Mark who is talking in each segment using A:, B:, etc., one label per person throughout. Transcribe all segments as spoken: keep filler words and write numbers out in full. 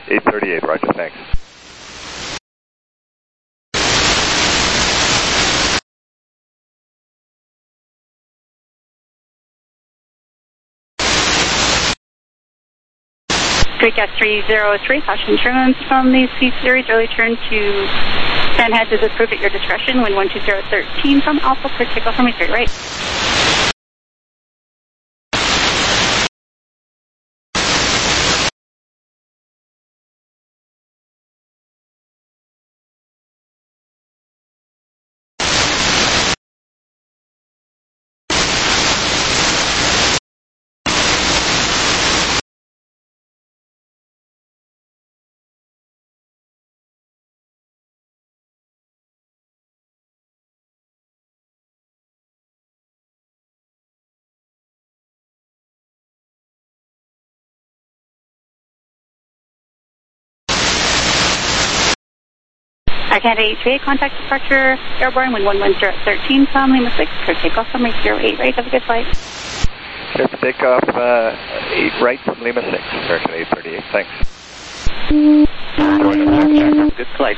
A: eight thirty-eight, roger, thanks.
B: Gas three zero three, caution turbulence from the C series, early turn to San Hedge is approved at your discretion, wind one two zero thirteen from Alpha, clear takeoff from straight right. Arcata eight two eight, contact departure, airborne, wind one one zero thirteen from Lima six, clear takeoff from zero eight right, have a good flight.
A: Clear for takeoff, uh, eight right from Lima six, Arcata eight thirty-eight, thanks.
C: Good flight.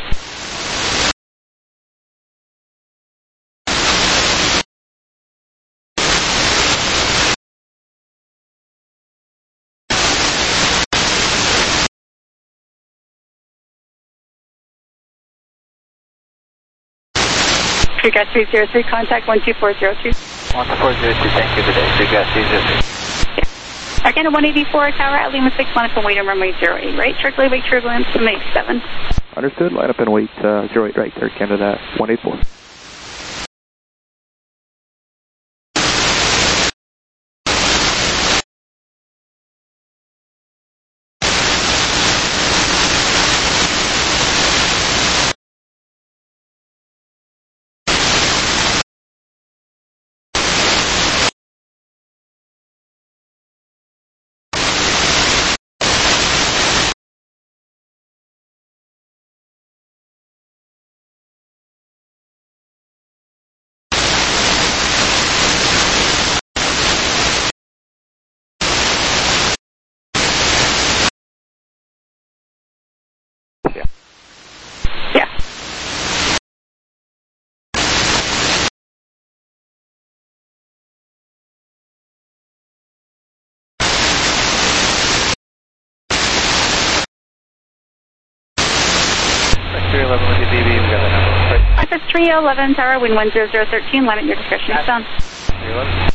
B: Crew Gas three zero three, contact one two four zero two.
C: one two four zero two, thank you today. Crew Gas three zero three.
B: Yeah. Arcana one eighty-four, tower at Lima six, line up and wait on runway zero eight right, shortly wake turbulence to make seven.
D: Understood, line up and wait uh, zero eight right, Air Canada one eighty-four.
B: three eleven, tower, wind one zero zero thirteen, line at your discretion, it's done.
C: three eleven.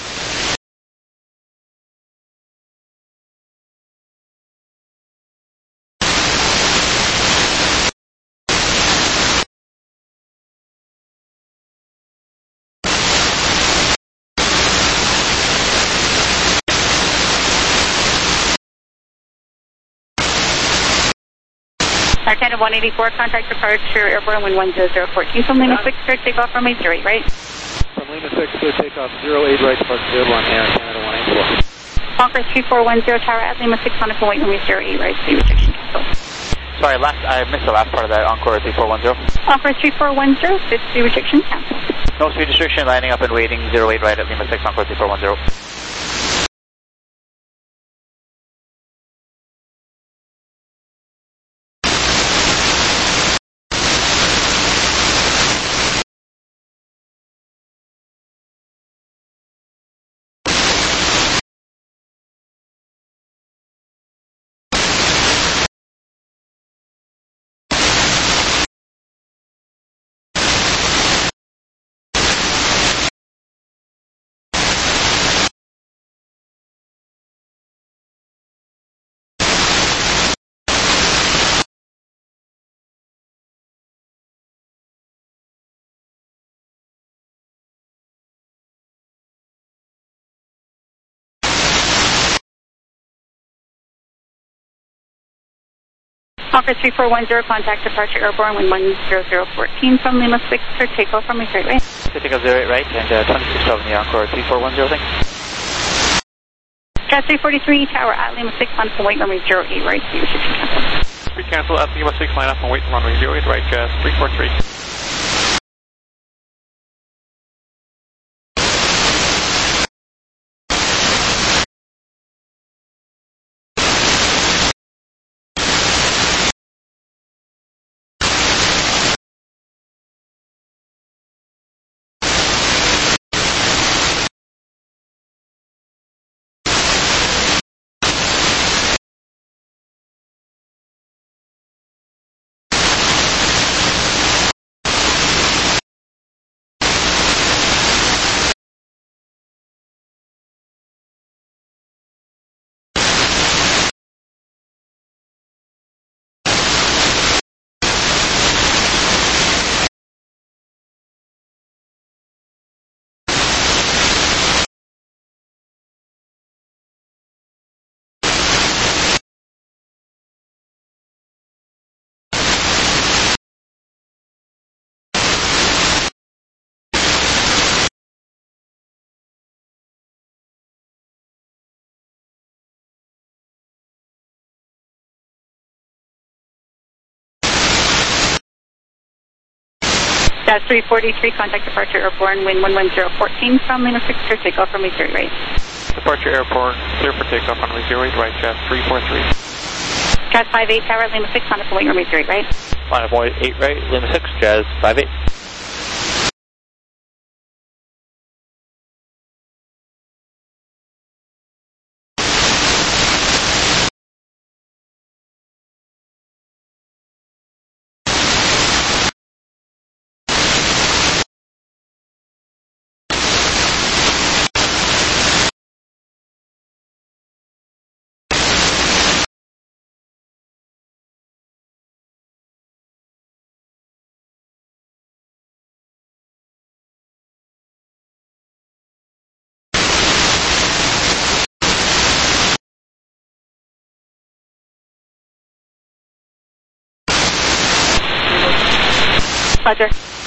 B: Arcana one eighty-four, contact departure, airborne, wind one zero zero fourteen from Lima six, clear takeoff from zero eight right.
E: From Lima six, clear takeoff zero eight right, departure airborne, Air Canada one eighty-four.
B: Conference three four one zero, tower at Lima six, line up and wait runway zero eight right, see restriction cancel.
C: Sorry, last, I missed the last part of that, Encore three four one zero.
B: Conference three four one zero, fifty restriction cancel.
C: No speed restriction, lining up and waiting zero eight right at Lima six, Encore three four one zero.
B: Conference three four one zero, contact departure airborne, wind one zero zero fourteen from Lima six, clear takeoff from straight right.
C: Clear takeoff zero eight right, and uh, twenty-six seven, the Encore three four one zero, thanks.
B: Gas three forty-three, tower at Lima six, line up and wait runway zero eight right, see restriction cancel.
E: We cancel at Lima six, line up and wait runway zero eight right, Gas three four three.
B: Jazz three forty-three, contact departure airborne, wind one one zero fourteen from Lima six, clear takeoff from zero right.
F: Departure airborne, clear for takeoff on zero eight right, Jazz three forty-three.
B: Jazz five eight, tower, Lima six, line up and wait, runway zero eight right.
C: Line up eight right, Lima six, Jazz five eight.
B: Roger.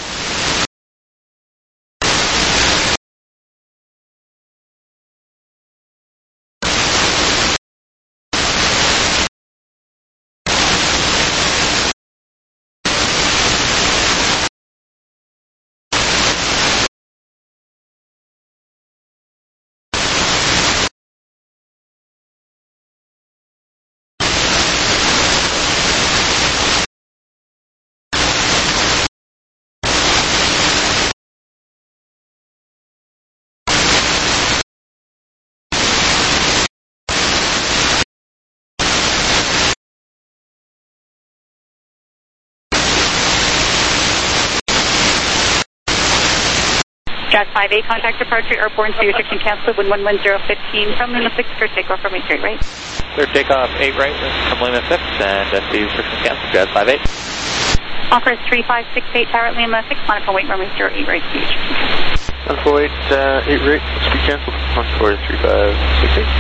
B: Jazz five eight, contact departure airborne, so your section canceled, wind one one zero fifteen from Lima six, clear takeoff from eight right.
C: Clear takeoff eight right from Lima six, and S T restriction canceled, Jazz five eight.
B: Offer is three five six eight, tower at Lima six, line up and wait, runway zero eight right, speed.
F: one four eight, uh, eight right, speed canceled, one four three five six eight.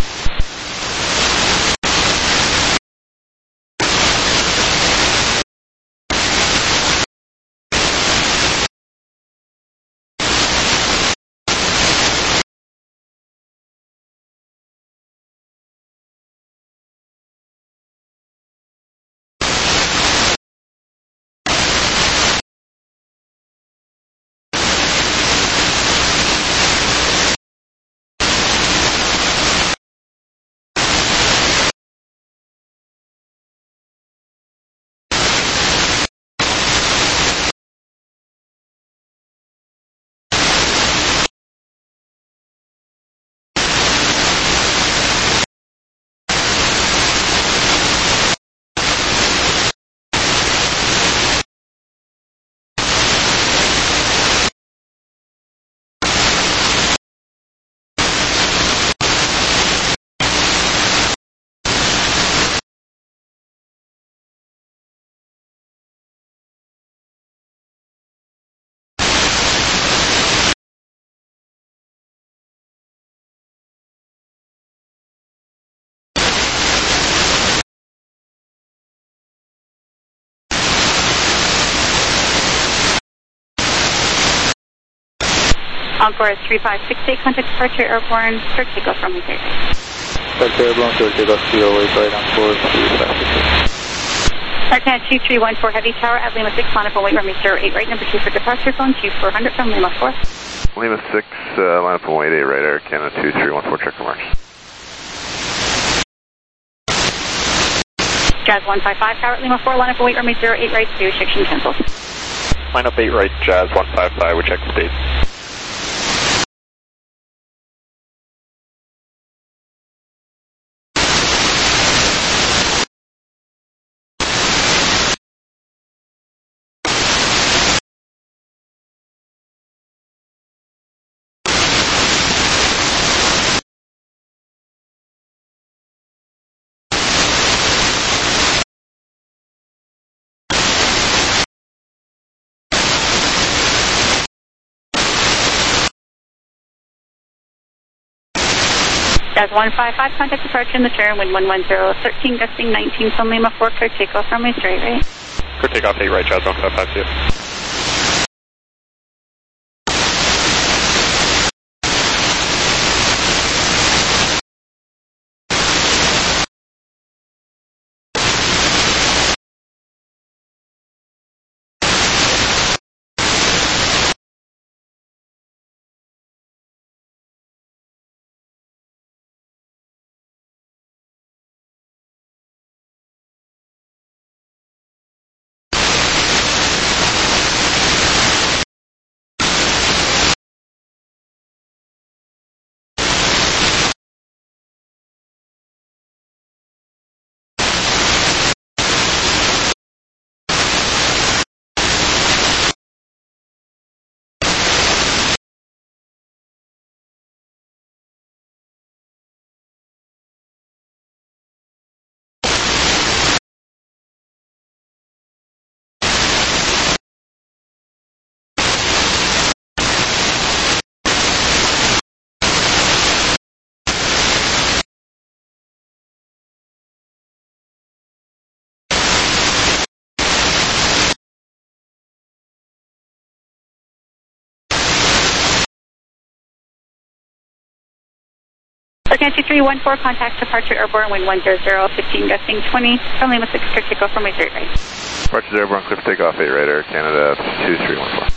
B: Encore is three five six eight, contact departure airborne, clear takeoff from eight right.
F: Departure airborne, clear takeoff zero eight right, Encore three five six eight.
B: Aircat two three one four, heavy tower at Lima six, line up and wait, runway zero eight right, number two for departure, phone two four hundred from Lima four.
G: Lima six, uh, line up and wait eight right, Air Canada two three one four, check your marks.
B: Jazz one five five, tower at Lima four, line up and wait, runway zero eight right, two restriction canceled.
G: Line up eight right, Jazz one five five, we check the speed.
B: Jazz one five five, contact departure in the turn, wind one one zero thirteen, gusting nineteen from Lima four, clear takeoff from eight right.
G: Clear takeoff eight right, Jazz one five five, see you.
B: Flight two three one four, contact departure airborne, wind one zero zero, fifteen gusting twenty, from Lima six, clear takeoff from eight right.
G: Departure airborne, clear for takeoff, eight right, Air Canada two three one four.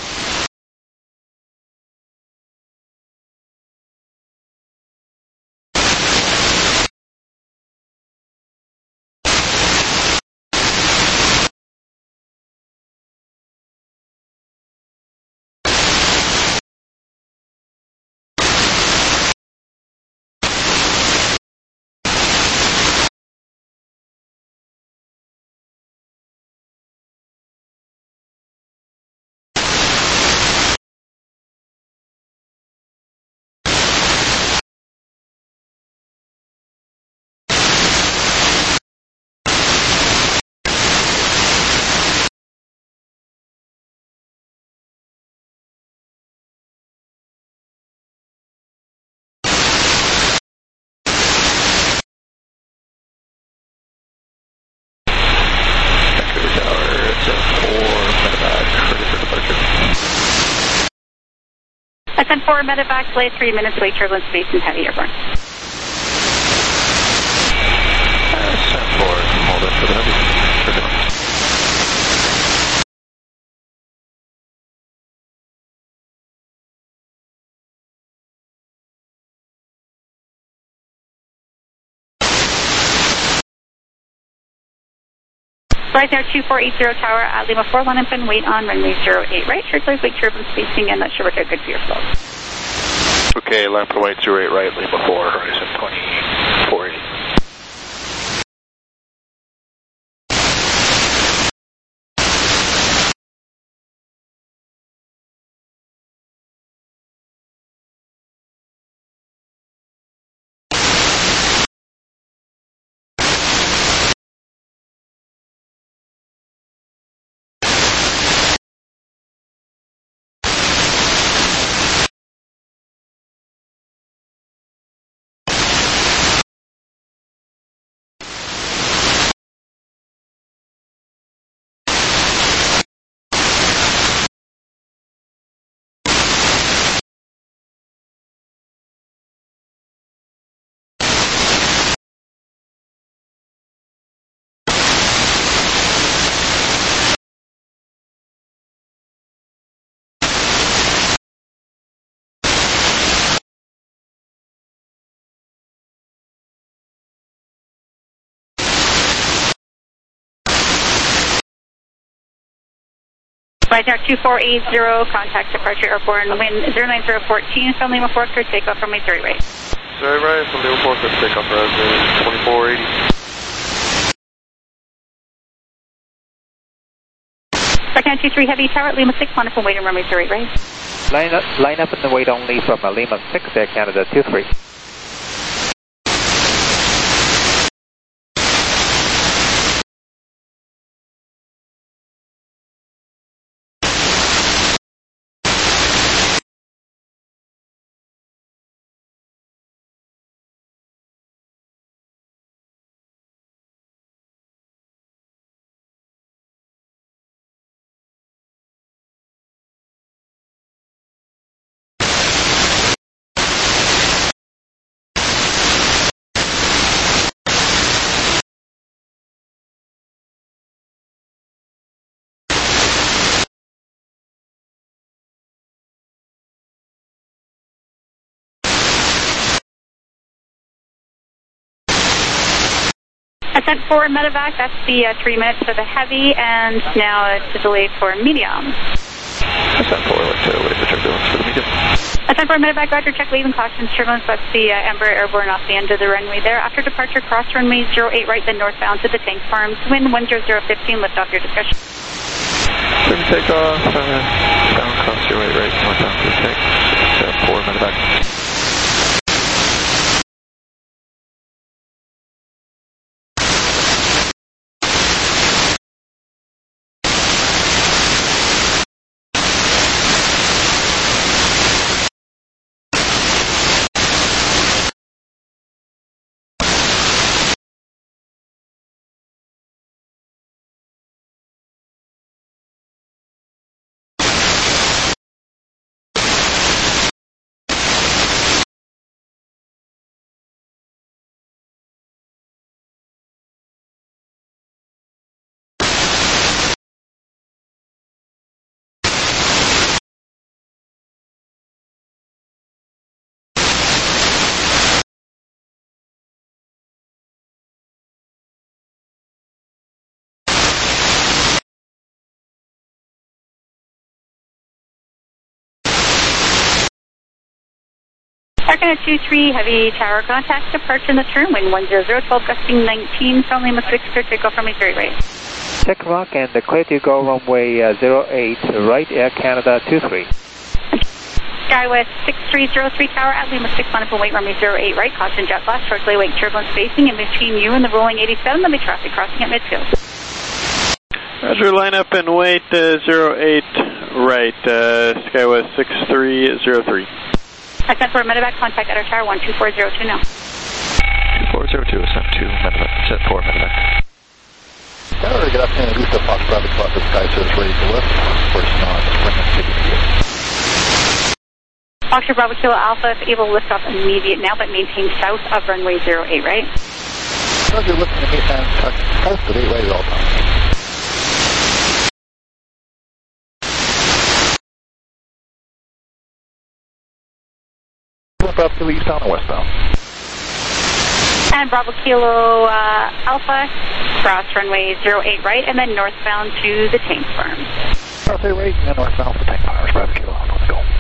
B: Ascent four, medevac, delay three minutes, wait turbulence, space and heavy airborne.
C: Ascent four, hold it for the heavy. Turbulence.
B: Flight now two four eight zero tower at Lima four, line up and wait on runway zero eight right. Turquoise, wait turbulence spacing, and that should work out good for your flow.
C: Okay, line for white zero eight right, Lima four, horizon twenty-four eighty.
B: Flight now two four eight zero, contact departure airborne, wind zero nine zero fourteen, from Lima four, clear takeoff from eight zero right.
F: zero right, from Lima four, clear takeoff, horizon twenty-four eighty.
B: Flight now two three heavy tower at Lima six, line up and wait on runway zero eight right.
A: Line up, line up in the wait only from uh, Lima six, Air Canada two three.
B: Ascent four, medevac, that's the uh, three minutes for the heavy, and now it's a delay for medium.
C: Ascent four, let's uh, wait for turbulence for the medium.
B: Ascent four, medevac, roger, check leaving cautions, turbulence, that's the uh, Embraer airborne off the end of the runway there. After departure, cross runway zero eight right, then northbound to the tank farms, wind one zero zero fifteen, lift off your discussion.
C: Clear for takeoff, uh, down cross zero eight right, northbound to the tank, ascent four, medevac.
B: Second at two three, heavy tower contact, departure in the turn, wind one zero zero, twelve gusting nineteen from Lima six, clear takeoff from zero eight right.
D: Check mark and clear to go runway uh, zero eight right, Air Canada two three.
B: Skywest six three zero three tower at Lima six, line up and wait, runway zero eight right, caution jet blast, shortly await turbulence spacing in between you and the rolling eighty-seven, there'll be traffic crossing at midfield.
C: Roger, line up and wait, uh, zero eight right, uh, Skywest six three zero three.
B: I sent for a medevac, contact at our tower one two four zero two now.
C: two four zero two, sent two, medevac, set four, medevac.
F: Tower, good afternoon, Augusta Fox Bravo Club, the Sky Service ready to lift. First on, Plymouth City.
B: Foxtrot Bravo Kilo Alpha, if able to lift off immediate now, but maintain south of runway zero eight right.
F: Roger, lifting to meet and south of eight right at all times. Up to the eastbound and westbound.
B: And Bravo Kilo uh, Alpha, cross runway zero eight right, and then northbound to the tank farm.
F: North eight right, and then northbound to the tank farms, Bravo Kilo Alpha, let's go.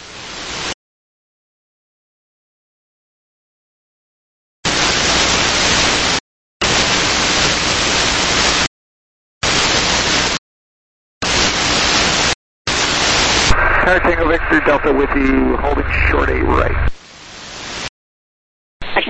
F: Tower Tango Victor Delta with you, holding short eight right.
B: Okay.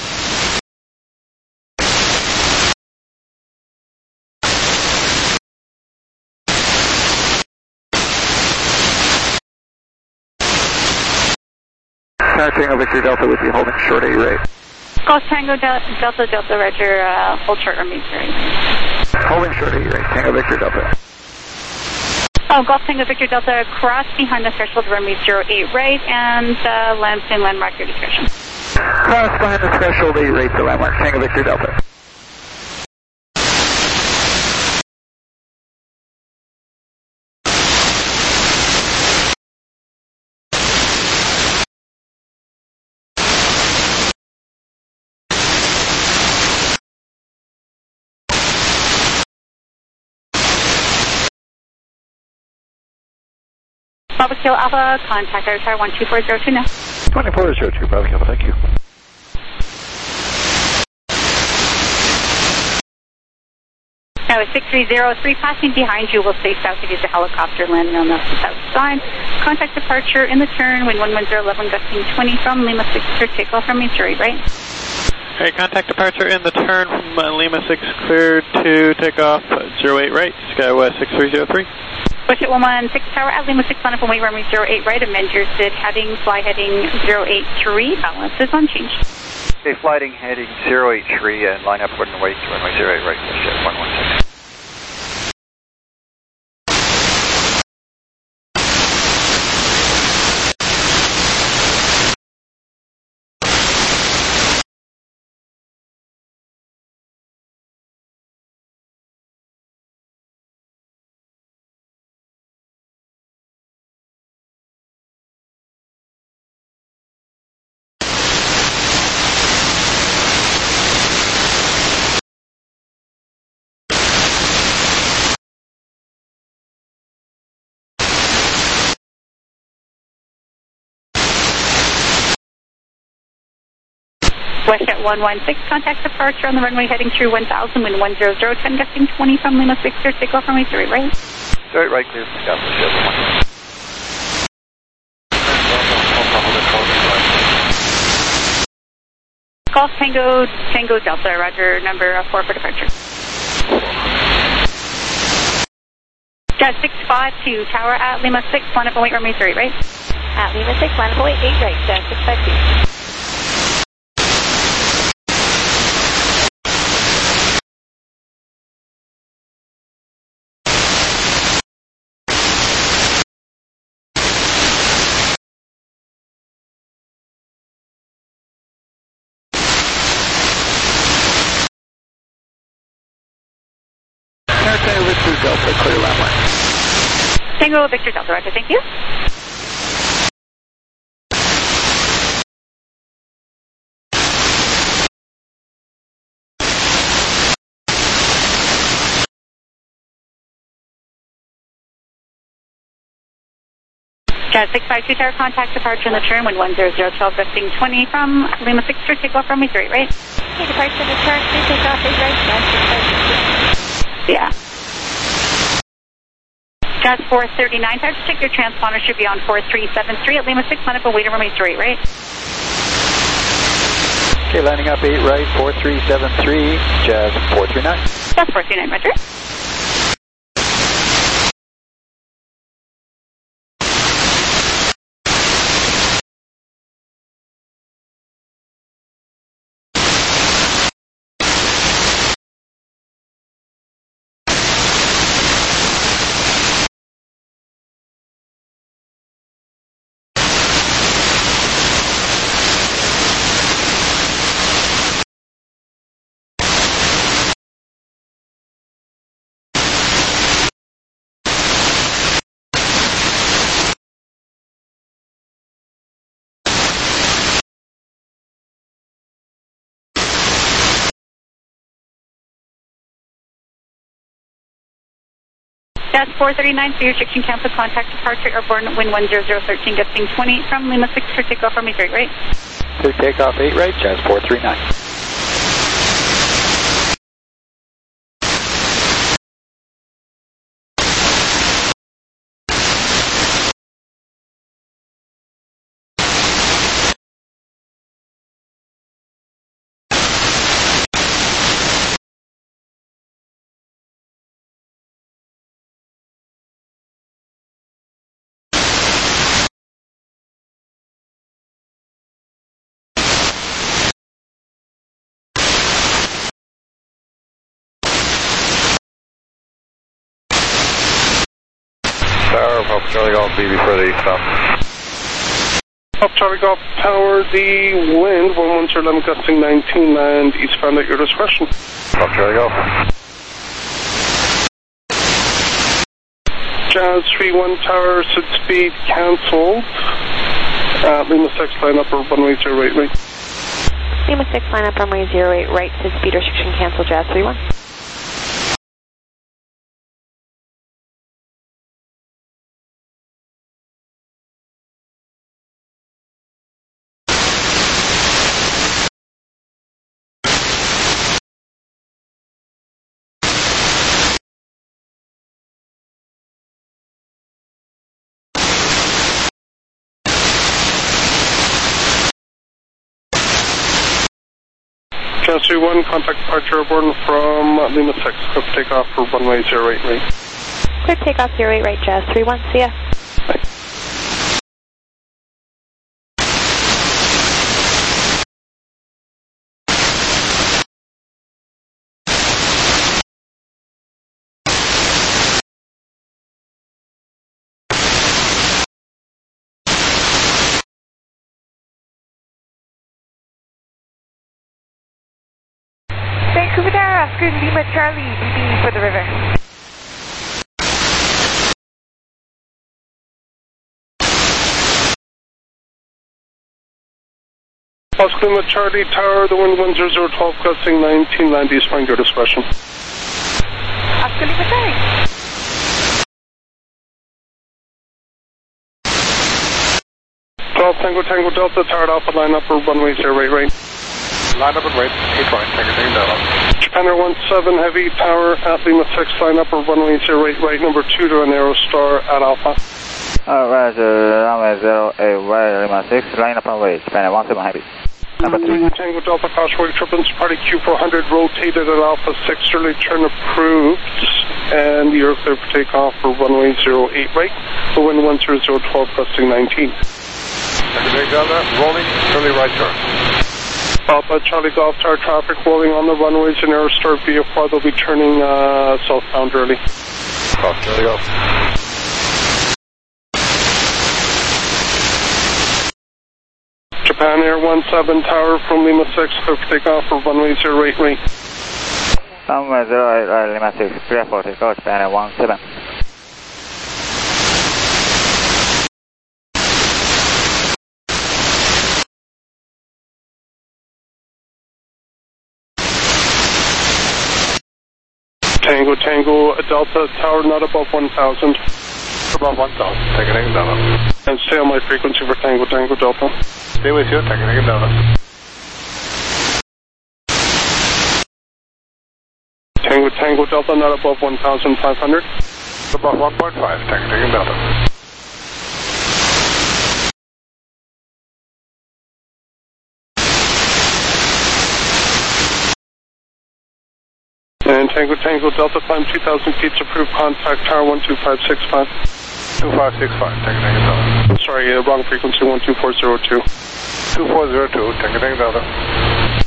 F: Tower Tango Victor Delta with you, holding short eight right.
B: Golf Tango Del Delta Delta Roger, uh, hold short runway zero eight.
F: Holding short eight right, Tango Victor Delta.
B: Oh, Golf Tango Victor Delta, cross behind the threshold runway zero eight right, and uh, land and landmark your discretion.
F: Cross behind the threshold eight right to landmark, Tango Victor Delta.
B: Bravo Kilo Alpha, contact our tower one two four zero two now.
F: two four zero two, Bravo Kilo, thank you.
B: Now with six three zero three, passing behind you will stay south to get the helicopter landing on the south side. Contact departure in the turn, wind one one zero eleven, gusting twenty from Lima six, clear takeoff from zero eight right.
C: Alright, contact departure in the turn from uh, Lima six, cleared to takeoff zero eight right, Skywest six three zero three.
B: Bushit one one six tower at Lima six, line up and wait, runway zero eight right, amend your S I D heading, fly heading zero eight three, balance is unchanged.
E: Okay, flighting heading zero eight three and line up and wait, runway zero eight right, Bushit one one six.
B: Westjet one one six, contact departure on the runway heading through one thousand, wind one zero zero, ten gusting twenty from Lima six, clear takeoff runway zero eight right.
E: zero eight right, clear for takeoff, Bushit one one.
B: Golf Tango Tango Delta, roger, number four for departure. Jet six five two, tower at Lima six, line up and wait, runway zero eight right. At Lima six, line up and wait, eight right, Jet six five two.
F: Tango Victor Delta, clear landmark.
B: Tango Victor Delta, roger, thank you. Jazz six five two Tower, contact departure in the turn, wind one zero zero twelve, gusting twenty from Lima six for takeoff runway zero eight right.
H: Okay, departure in the turn, three takeoff eight right, Jazz six five two two.
B: Yeah. Jazz four thirty-nine Tower, check your transponder should be on four three seven three at Lima six, line up and wait on runway zero eight right.
F: Okay, landing up eight right, four three seven three, Jazz four three nine.
B: Jazz four three nine, roger. Jazz four thirty-nine, for your restriction cancel, contact departure, airborne wind one zero zero thirteen, gusting twenty from Lima six for takeoff runway zero eight right.
F: Clear takeoff eight right, Jazz four three nine.
G: Tower, Papa Charlie Golf, B B for the stop.
I: Papa Charlie Golf Tower, the wind, one one zero eleven, gusting nineteen, land eastbound at your discretion.
G: Papa Charlie Golf.
I: Jazz three one Tower, set speed cancelled. Uh, Lima six, line up or runway zero eight right.
H: Lima six, line up runway zero eight right, set speed restriction cancel, Jazz three one.
I: Jazz three one, contact departure airborne from Lima six, clear for takeoff for runway zero eight right.
H: Clear takeoff zero eight right, Jazz three one, see ya.
I: Bye.
H: Vancouver Tower, Oscar Lima Charlie, B B for the river.
I: Oscar Lima Charlie Tower, the wind one zero zero twelve, gusting nineteen, land eastbound, your discretion.
H: Oscar Lima Charlie.
I: twelve Tango Tango Delta, Tower Alpha, line up or runway zero eight right.
G: Line up and wait, eight right, Tango Tango Delta.
I: Japan Air one seven Heavy Tower at Lima six, line up or runway zero eight right, number two to an Aerostar at Alpha.
D: Uh, Roger, runway zero eight right, Lima six, line up and wait, Japan Air one seven Heavy. Number three.
I: Tango Delta, Cautionary Turbulence, party Q four hundred, rotated at Alpha six, early turn approved, and you're clear for takeoff for runway zero eight right, the wind one zero zero twelve, gusting nineteen.
G: Tango Tango Delta, rolling, early right turn.
I: Alpha Charlie Golf Tower, traffic rolling on the runways in Aerostar V F R, they'll be turning uh, southbound early.
G: Papa Charlie Golf.
I: Japan Air one seven Tower from Lima six, clear for takeoff for runway zero eight right.
D: Runway zero eight right, Lima six, clear for takeoff, Japan Air one seven.
I: Tango Tango Delta Tower, not above one thousand.
F: Above one thousand, Tango Delta.
I: And stay on my frequency for Tango Tango Delta.
F: Stay with you, Tango Delta.
I: Tango Tango Delta, not above one thousand five hundred.
F: Above one point five, Tango Tango Delta.
I: And Tango Tango Delta, climb two thousand feet, approved, contact tower one two five six five.
F: two five six five, Tango Tango Delta.
I: Sorry, uh, wrong frequency, one two four zero two.
F: two four zero two, Tango Tango Delta.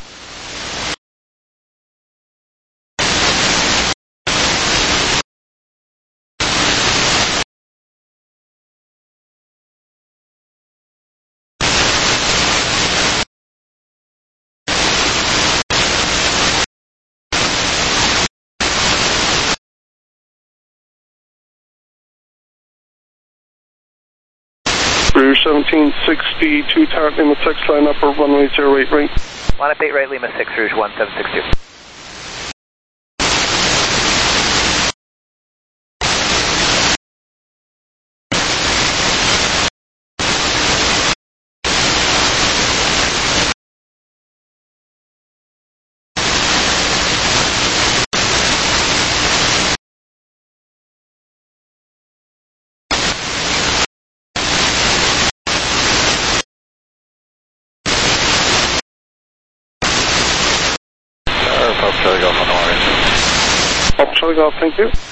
I: Rouge seventeen sixty-two, tower Lima six, line up or runway zero eight right.
A: Line up eight right, Lima six, Rouge one seven six two.
F: Up Charlie Golf on the wire.
I: Up Charlie Golf, thank you.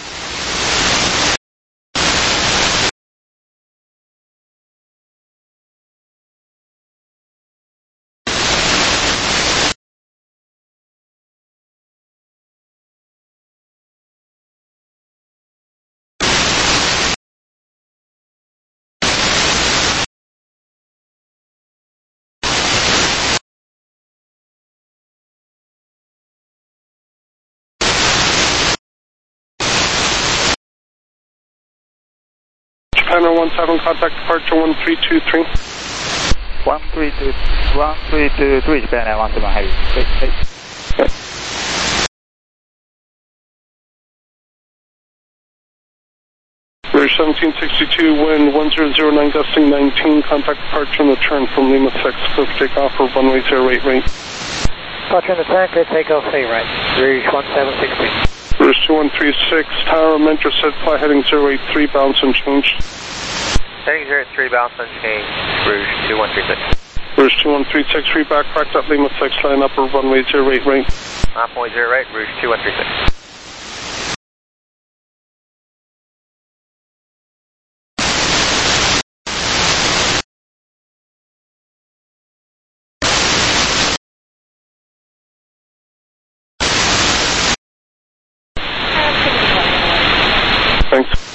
I: Japan one seven, contact departure one three two three.
D: one three two, one three two three, Japan one seven heavy. Wait, wait.
I: Rouge seventeen sixty-two, wind one zero zero nine, gusting nineteen, contact departure in the turn from Lima six, clear for takeoff for runway zero eight right.
J: Departure in the turn, clear takeoff, eight right. Rouge one seven six three.
I: Rouge two one three six, tower mentor set fly heading zero eight three, bounce and change.
A: Heading zero eight three, bounce and change, Rouge two one three six.
I: Rouge two one three six, reback, correct up Lima six, line up or runway zero eight right.
A: Nine point zero right, Rouge two one three six.
I: Thanks.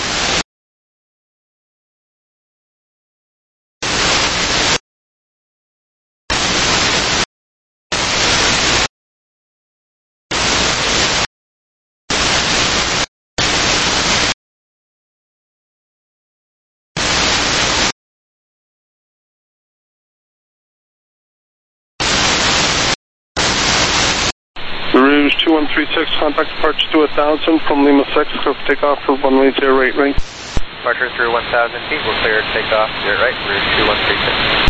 I: Rouge two one three six, contact departure to one thousand from Lima six, clear for takeoff for runway zero eight right.
A: Departure through one thousand feet, we're clear to take off, zero right, Rouge two one three six.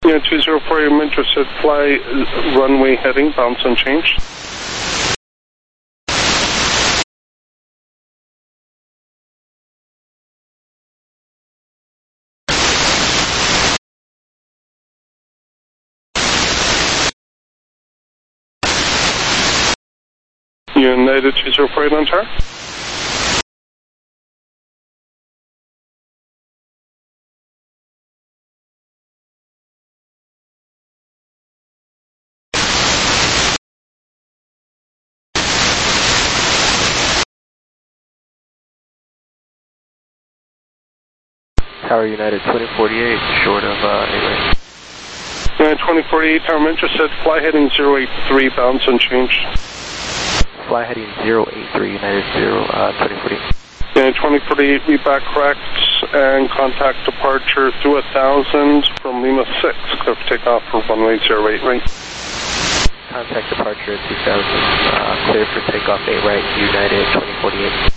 I: Yeah, two zero four, I'm interested. Fly runway heading, bounce unchanged. United two zero four eight on chart.
K: Tower United twenty forty-eight, short of uh, eight right.
I: United twenty forty-eight, Tower, I'm interested. Fly heading zero eight three, bounce unchanged.
K: Fly heading zero eight three, United zero, uh, twenty forty-eight.
I: United twenty forty-eight, we back correct and contact departure through one thousand from Lima six, clear for takeoff for runway zero eight right.
K: Contact departure at two thousand, uh, clear for takeoff eight right, United twenty forty-eight.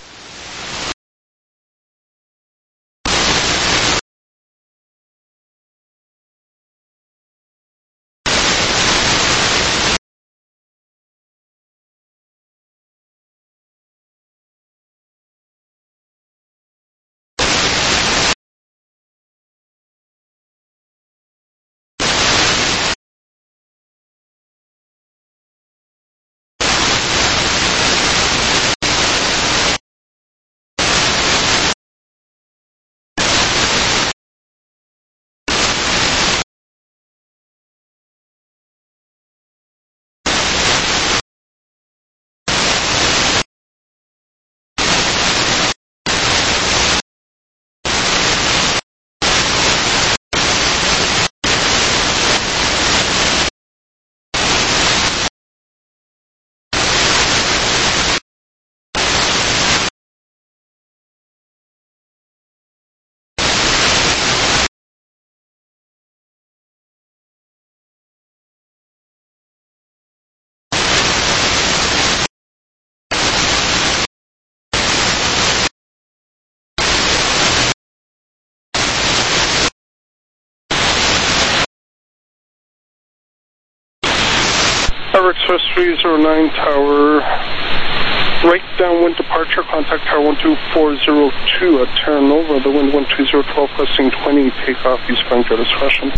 I: Express three zero nine, Tower, right downwind departure, contact Tower one two four zero two at Terra Nova, the wind one two zero twelve, gusting twenty, takeoff eastbound, go discretion.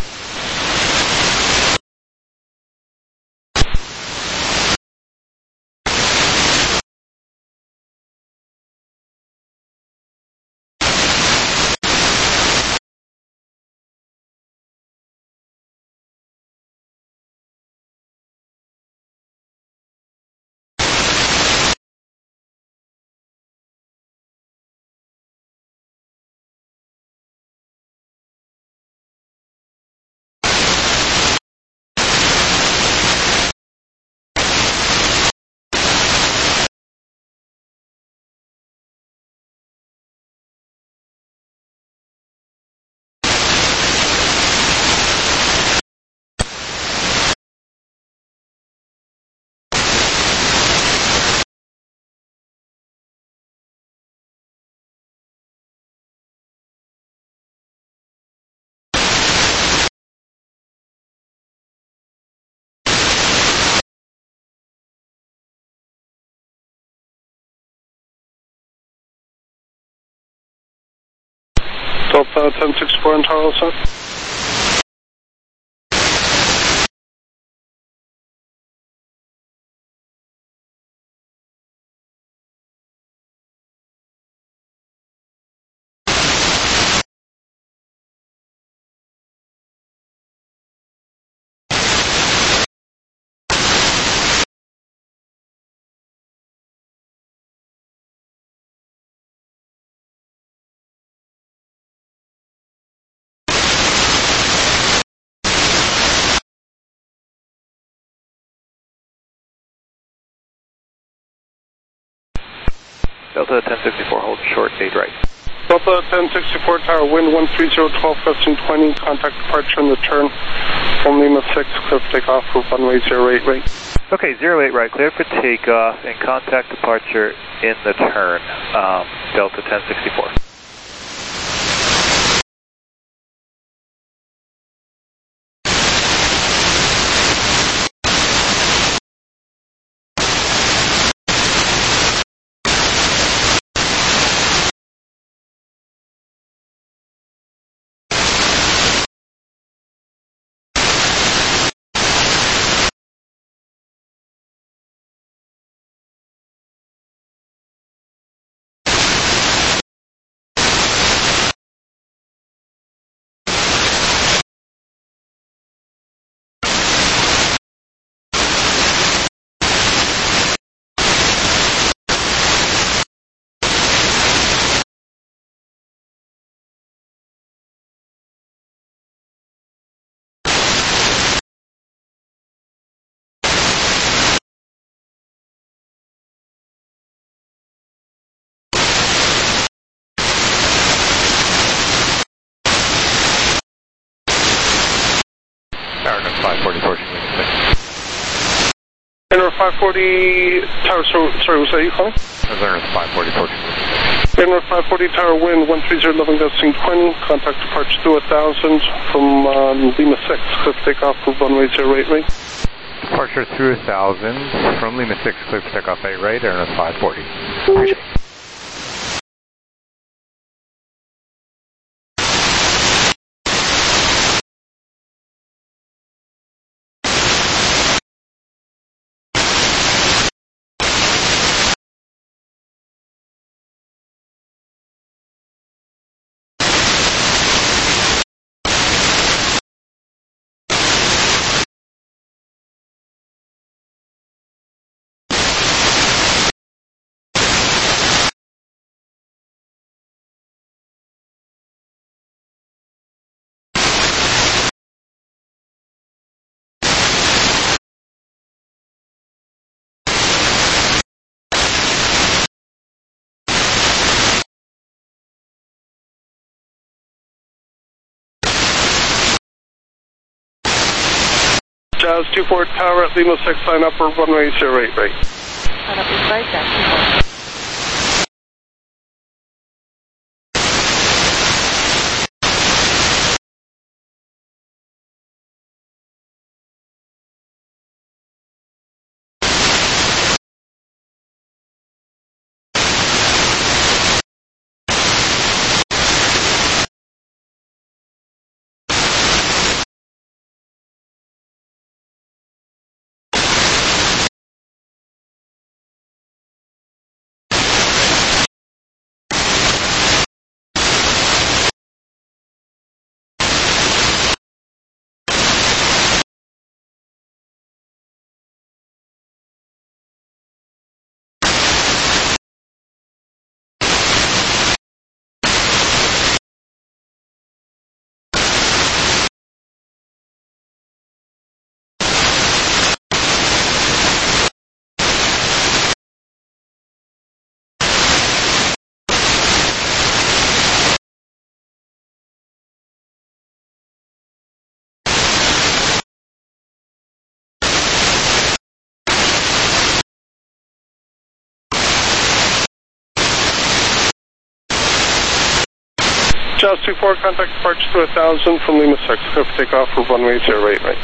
I: Delta ten sixty-four on Tower set.
A: Delta ten sixty-four, hold short, eight right.
I: Delta ten sixty-four, Tower, wind one three zero twelve, gusting twenty, contact departure in the turn from Lima six, clear for takeoff for runway zero eight right.
A: Okay, zero eight right, clear for takeoff and contact departure in the turn, um, Delta ten sixty-four.
I: five forty Tower, so, sorry, was that you calling?
G: Ernest five forty, fourteen.
I: Ernest five forty Tower, wind one three zero, eleven gusting twenty, contact departure through one thousand from um, Lima six, clear for takeoff for runway zero eight right.
G: Departure through one thousand from Lima six, clear for takeoff eight right, Ernest five forty. Appreciate it.
I: Jazz two four Tower at Lima six, line up for runway zero eight right.
H: Line up is right, Jazz two four.
I: Jazz two four, contact departure to one thousand from Lima six, clear for takeoff for runway zero eight right.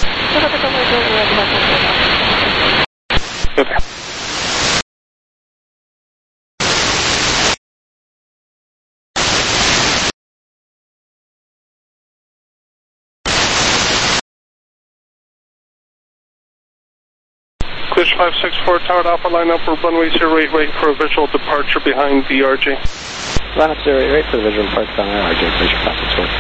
I: Okay. Clear five six four Tower Alpha, line up for runway zero eight right for a visual departure behind the R J.
K: Line up zero eight right for the visual departure behind the R J, please, five six four.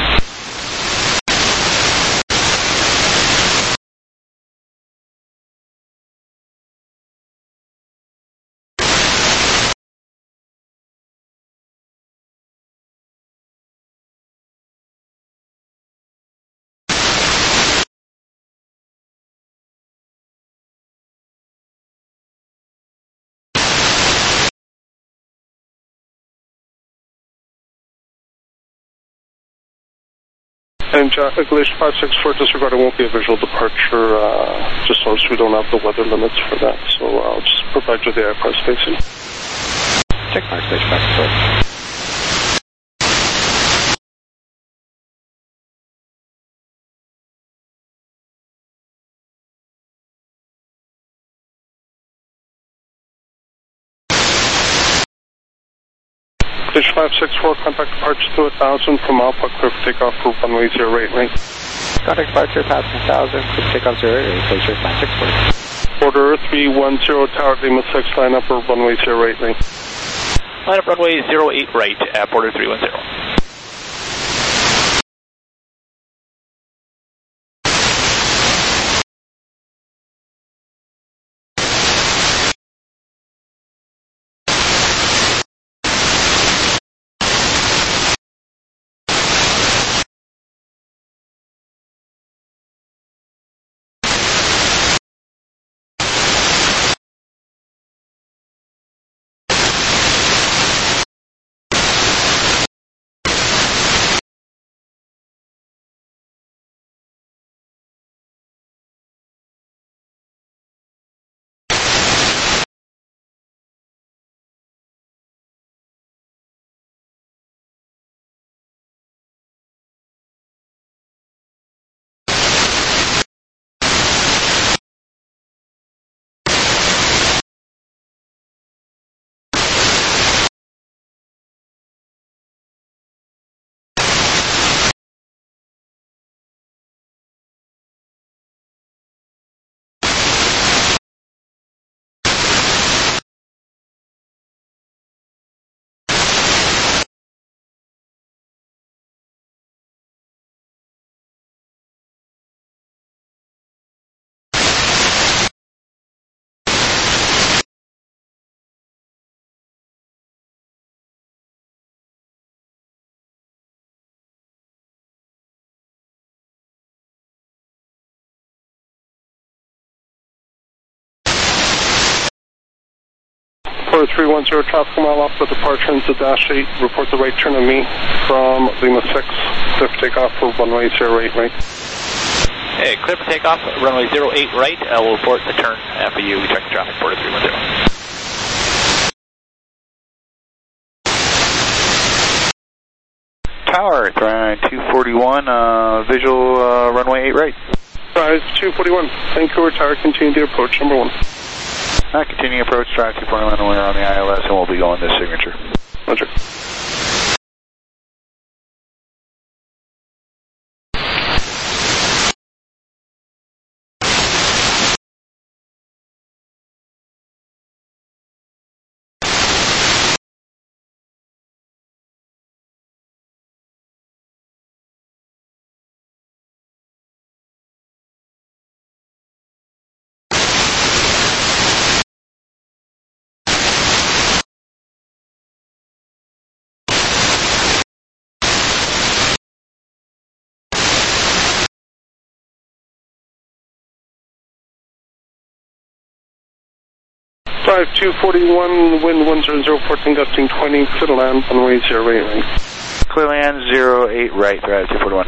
I: And uh, Glacier five six four, disregard, it won't be a visual departure, uh, just so we don't have the weather limits for that. So I'll just provide you the aircraft spacing.
K: Check mark, Glacier five six four.
I: Glacier five six four, contact departure to one thousand from Alpha, clear for takeoff for runway zero eight right.
K: Contact departure past one thousand, clear for takeoff zero eight, Glacier five six four.
I: Order three one zero Tower Lima six, line up for runway zero eight right.
C: Line up runway zero eight right at border three one zero.
I: Quarter three one zero, traffic a mile off the departure into dash eight. Report the right turn on me from Lima six. Clear for takeoff for runway zero eight right.
L: Hey, clear for takeoff, runway zero eight right. I will report the turn after you check the traffic, quarter three one zero.
E: Tower, two forty-one, uh, visual uh, runway eight right.
I: Drive two forty-one, Vancouver Tower, continue to approach number one.
E: Uh, continuing approach, drive two forty-one, and we're on the I L S, and we'll be going to signature.
I: Roger. Drive two forty-one, wind one zero zero, fourteen gusting twenty, clear to land, runway zero eight right.
E: Clear land, zero eight right, drive two forty-one.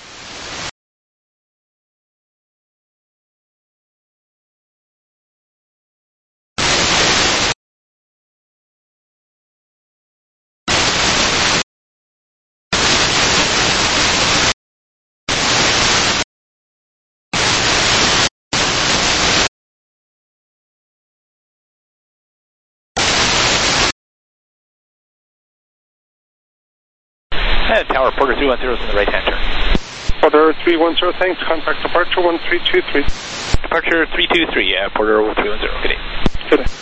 L: And Tower, Porter three one zero is in the right-hand turn.
I: Porter three one zero, thanks. Contact departure one three two three.
L: Departure three two three, yeah, Porter three one zero. Good day.
I: Good day.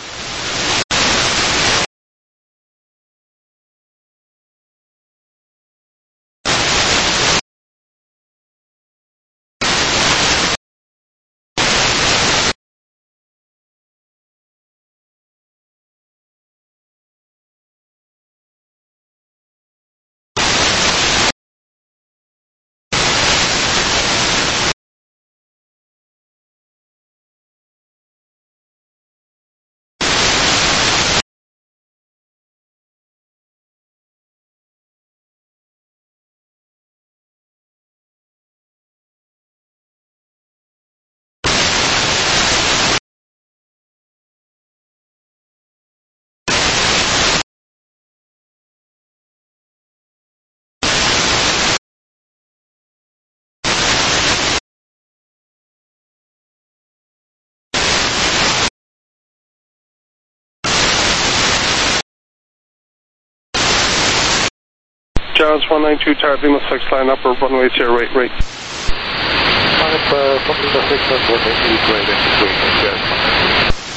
I: Jazz one nine two, Tower Lima six, line up or runway zero eight right.
F: Line up uh, from Lima six, runway eight right, and wait on Jazz one nine two.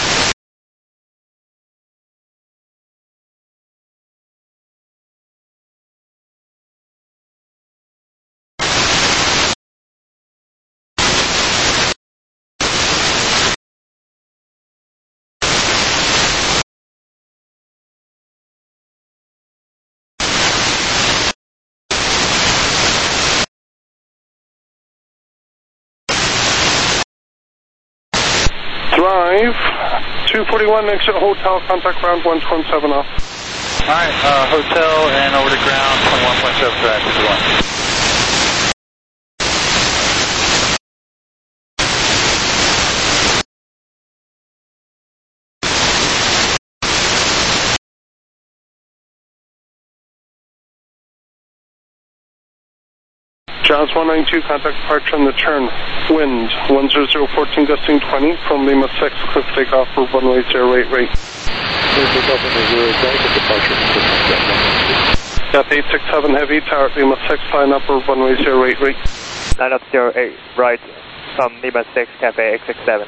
I: Drive two forty-one, exit hotel, contact ground one two seven off.
E: Alright, uh, hotel and over to ground, twenty-one point seven, drive two forty-one.
I: Jazz one nine two, contact departure on the turn. Wind one zero zero, fourteen gusting twenty from Lima six, clear for takeoff for runway zero eight right.
F: Clear for takeoff on the zero eight right, and departure from
I: F eight six seven heavy, Tower Lima six, line up or runway zero eight right.
M: Line up zero eight right from Lima six, Cafe X six seven.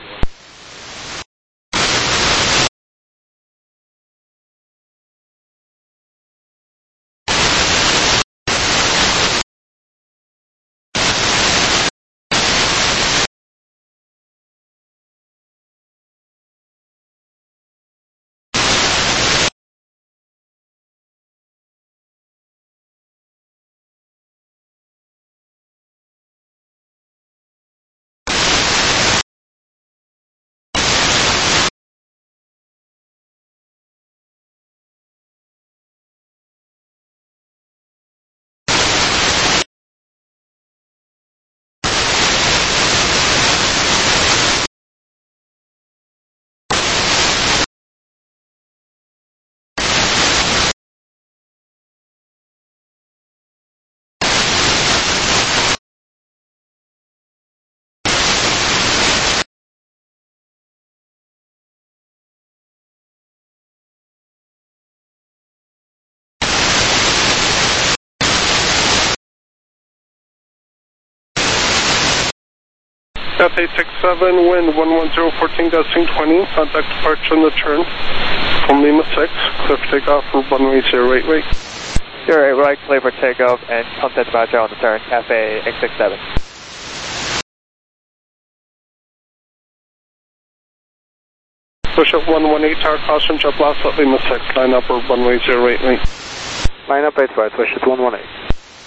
I: Cathay six seven, wind one one zero fourteen, gusting twenty, contact departure in the turn from Lima six, clear for takeoff for runway zero eight right.
M: zero eight right, clear for takeoff and contact departure on the turn, Cathay X six seven.
I: Push up one one eight, tower caution, jet blast at Lima six, line up or runway zero eight right.
F: Line up eight right, push it one one eight.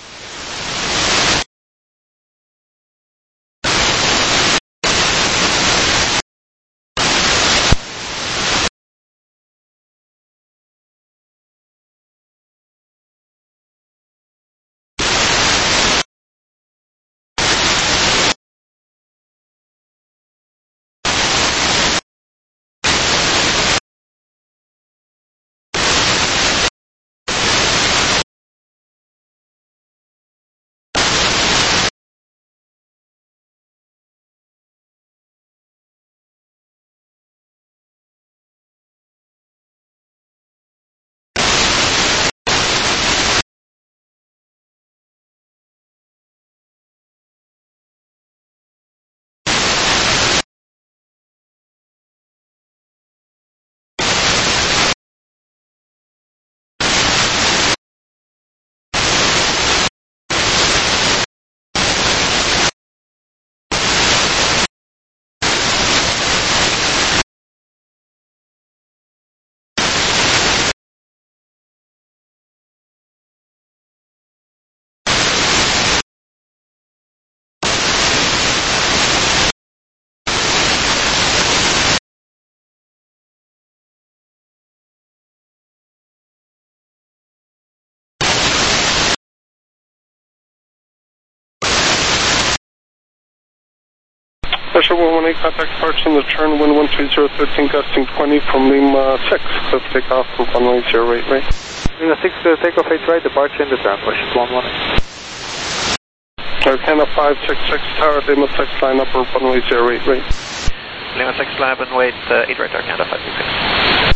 I: Pressure one one eight, contact departure on the turn, wind one three zero thirteen, gusting twenty from Lima six, clear for takeoff for runway zero eight right.
F: Lima six, clear takeoff eight right, departure in the turn, push it one one eight.
I: Arcana five six six, tower, Lima six, line up or runway zero eight right.
L: Lima six, line up and wait, uh, eight right, Arcana five six six.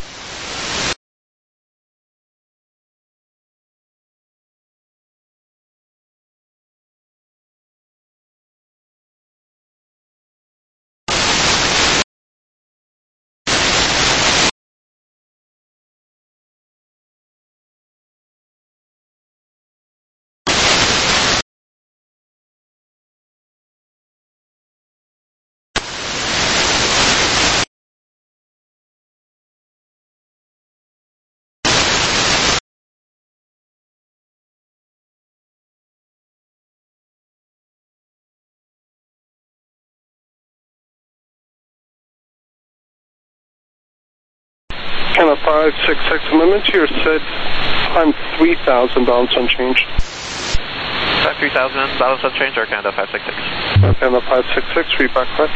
I: Arcana five six six, amendment to your set, time three thousand, balance unchanged.
L: Time three thousand, balance unchanged, Arcana five six six.
I: Arcana five six six, read back correct.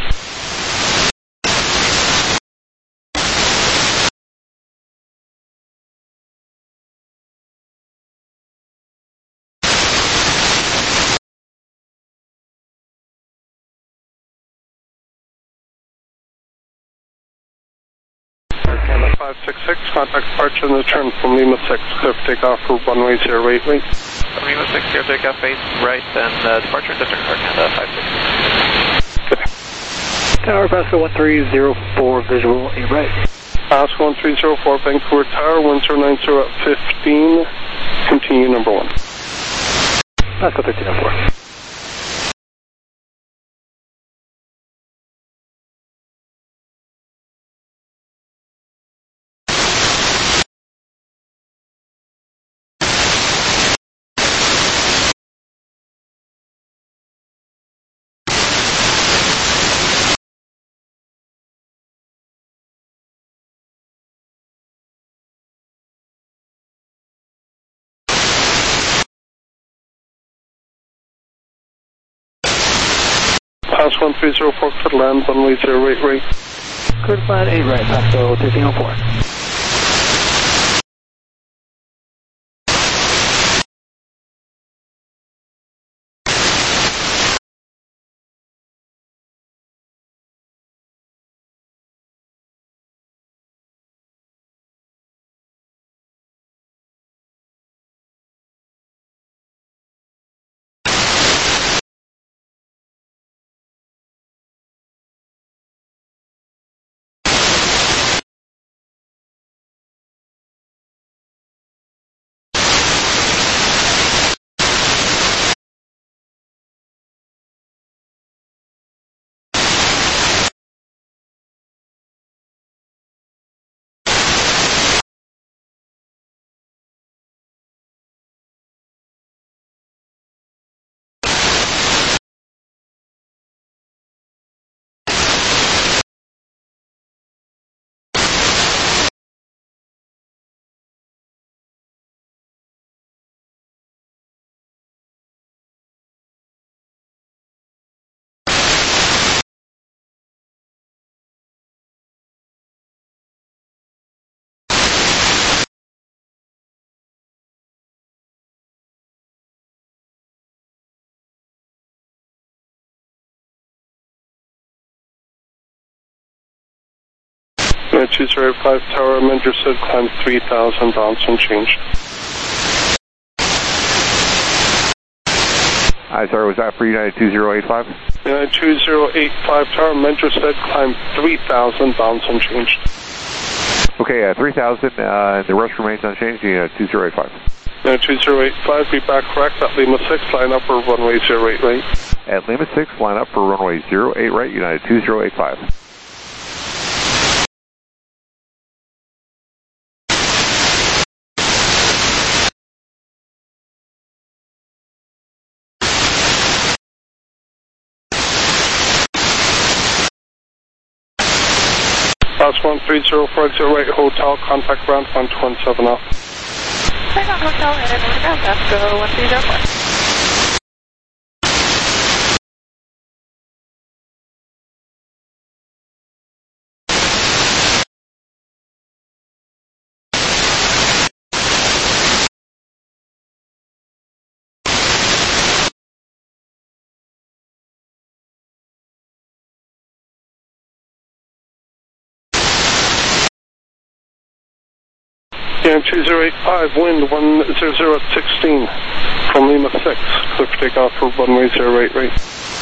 I: five six six, contact departure and return from Lima six, clear for takeoff for runway zero eight right.
L: Lima six, clear takeoff eight right, and uh, departure in the turn, Arcana five six six.
J: Tower, Pascal one three zero four, visual eight right.
I: Pascal one three zero four, Vancouver Tower, one zero nine zero at fifteen, continue number one.
J: Pascal thirteen oh four.
I: Pascal one three zero four, could land, runway zero eight right.
J: Could land eight right, Pascal thirteen oh four.
I: United two zero eight five Tower, Mender said climb three thousand, bounce and change.
G: Hi, sorry, was that for United two zero eight five?
I: United two zero eight five Tower, Mender said climb three thousand, bounce and change.
G: Okay, uh, three thousand, uh, and the rest remains unchanged, United two zero eight five.
I: United two zero eight five, be back correct at Lima six, line up for runway zero eight right.
G: At Lima six, line up for runway zero eight right, United two zero eight five.
I: Last one three zero four zero eight Hotel, contact ground one two one seven off.
H: Saigon Hotel and northbound, Vasco one three zero four.
I: And two zero eight five, wind one zero zero at sixteen from Lima six, clear for takeoff for runway zero eight right.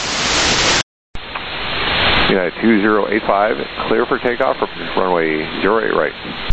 G: United two zero eight five, clear for takeoff for runway zero eight right.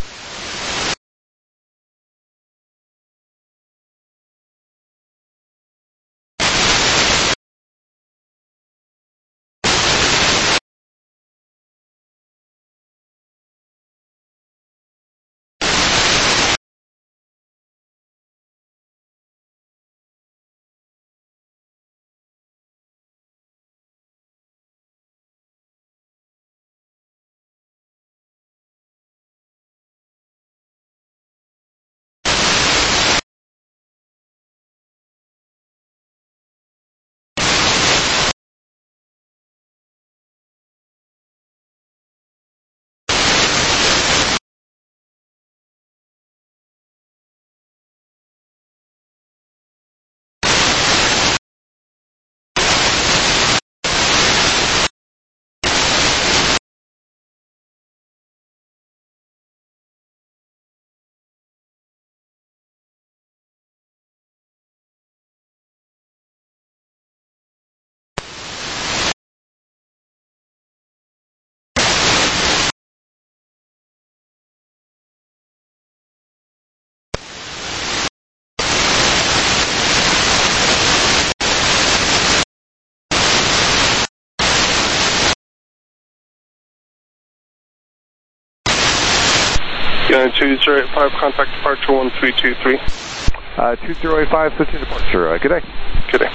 I: United two zero eight five, contact departure one three two three.
G: Uh, two zero eight five, switching departure. Uh, good day.
I: Good day.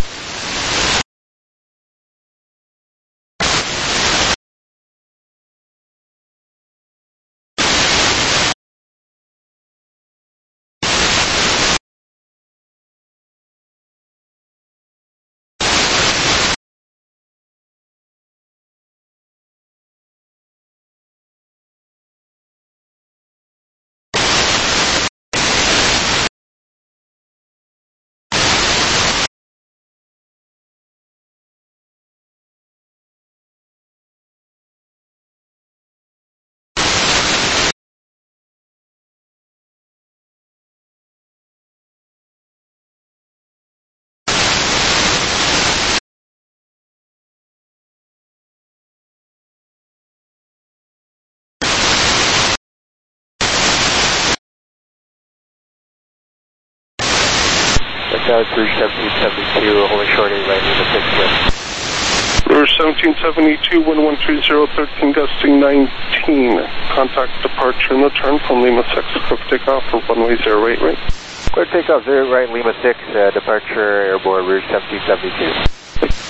K: South Rouge seventeen seventy-two, holding short eight right, Lima six wind.
I: Rouge seventeen seventy-two, wind one three zero, thirteen, gusting nineteen. Contact departure in the turn from Lima six, clear for takeoff for runway zero eight right.
K: Clear takeoff zero right, Lima six, uh, departure airborne Rouge seventeen seventy-two.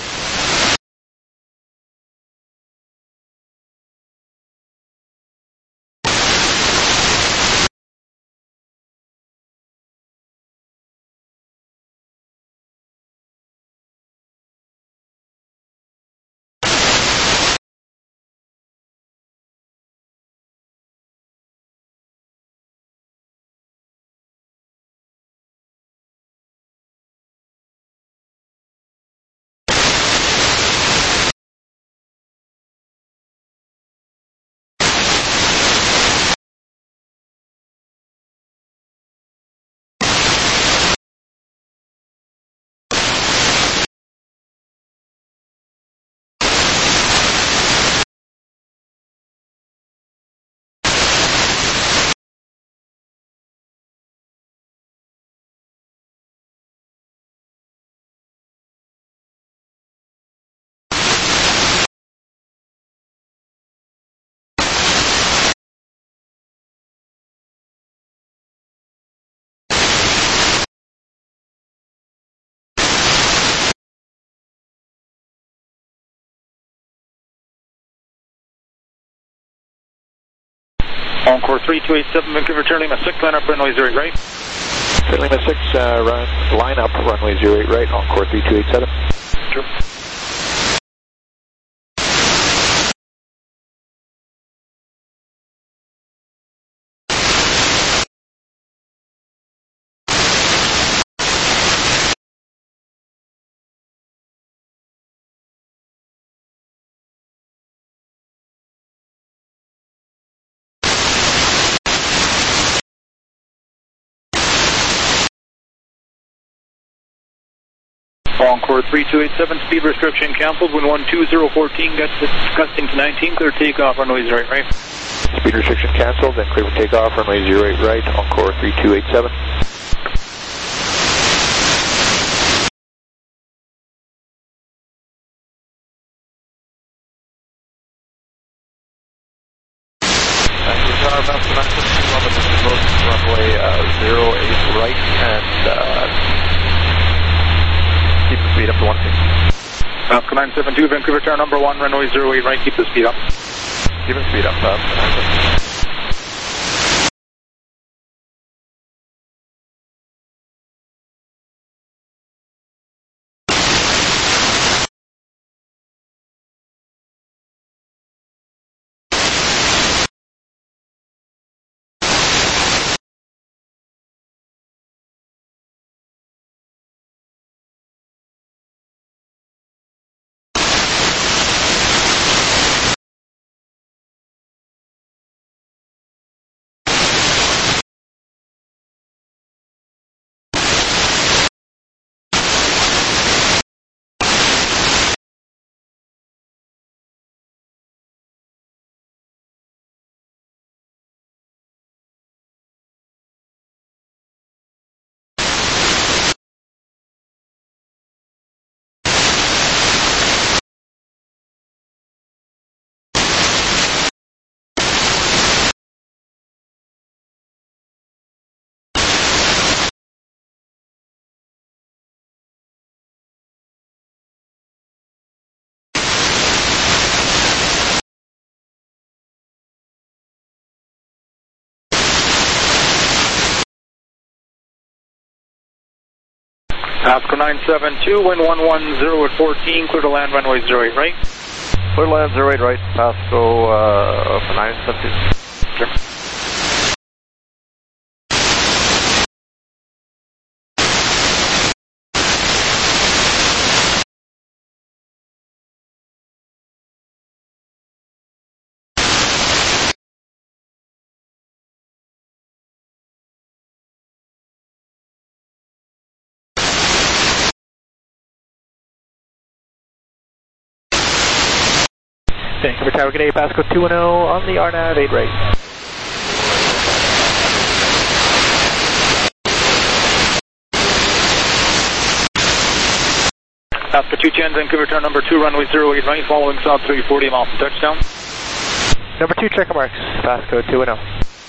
L: Encore three two eight seven, Vancouver, turn Lima six, line up runway zero eight right.
C: Turn Lima six, uh, run, line up runway zero eight right, Encore three two eight seven.
L: Sure. Encore three two eight seven, speed restriction canceled, wind one two zero fourteen, gusting to nineteen, clear takeoff, runway zero eight right.
C: Speed restriction canceled, then clear for takeoff, runway zero eight right, Encore three two eight seven. Runway uh, zero eight right, and uh, keep the speed up to one sixty.
L: Alaska nine seven two, Vancouver tower number one, runway zero eight right, keep the speed up.
C: Keep the speed up, uh,
L: Alaska nine seven two, wind one one zero at fourteen, clear to land runway zero eight right.
C: Clear to land zero eight right, Pasco uh, nine seven two.
L: Sure.
K: Vancouver Tower, good day, Pasco two one zero on the R NAV eight right.
L: Pasco two ten, Vancouver tower number two, runway zero eight right, following south three forty miles to touchdown.
K: Number two, checker marks, Pasco two one zero.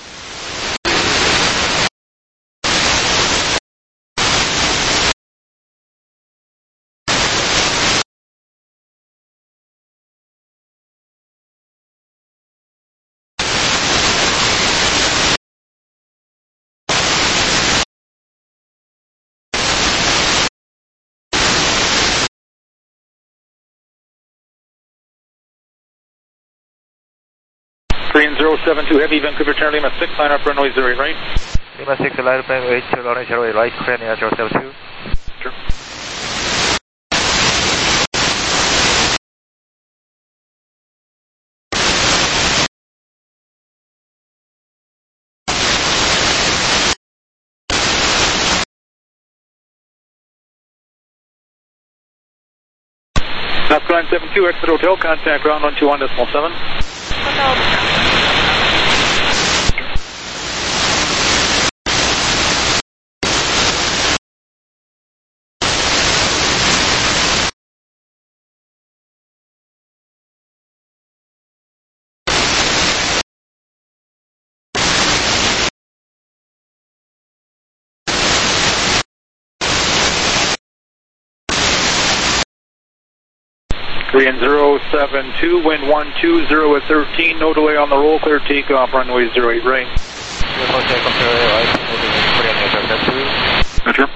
L: three zero seven two heavy, Vancouver turn Lima six, line up runway zero eight right.
D: Lima six, line up runway zero eight right, clear near zero seven two.
L: Sure. Alaska nine seven two, exit hotel, contact ground one two one decimal seven. Korean zero seven two, wind one two zero at thirteen, no delay on the roll, clear takeoff, runway zero eight right. Roger.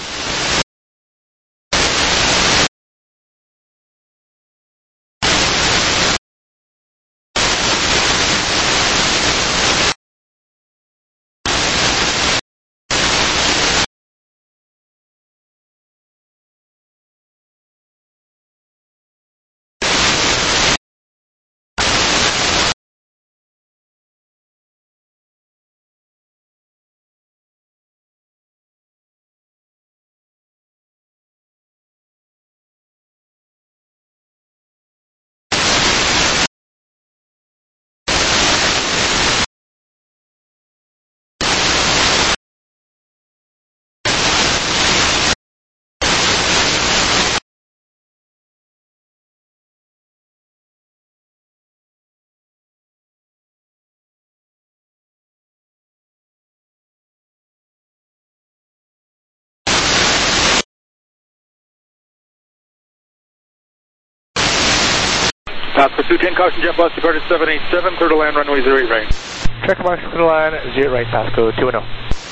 L: Pasco two ten, caution jet bus departed seven eight seven, clear to land runway zero eight right.
J: Check marks, clear to land, zero right, Pasco two one zero.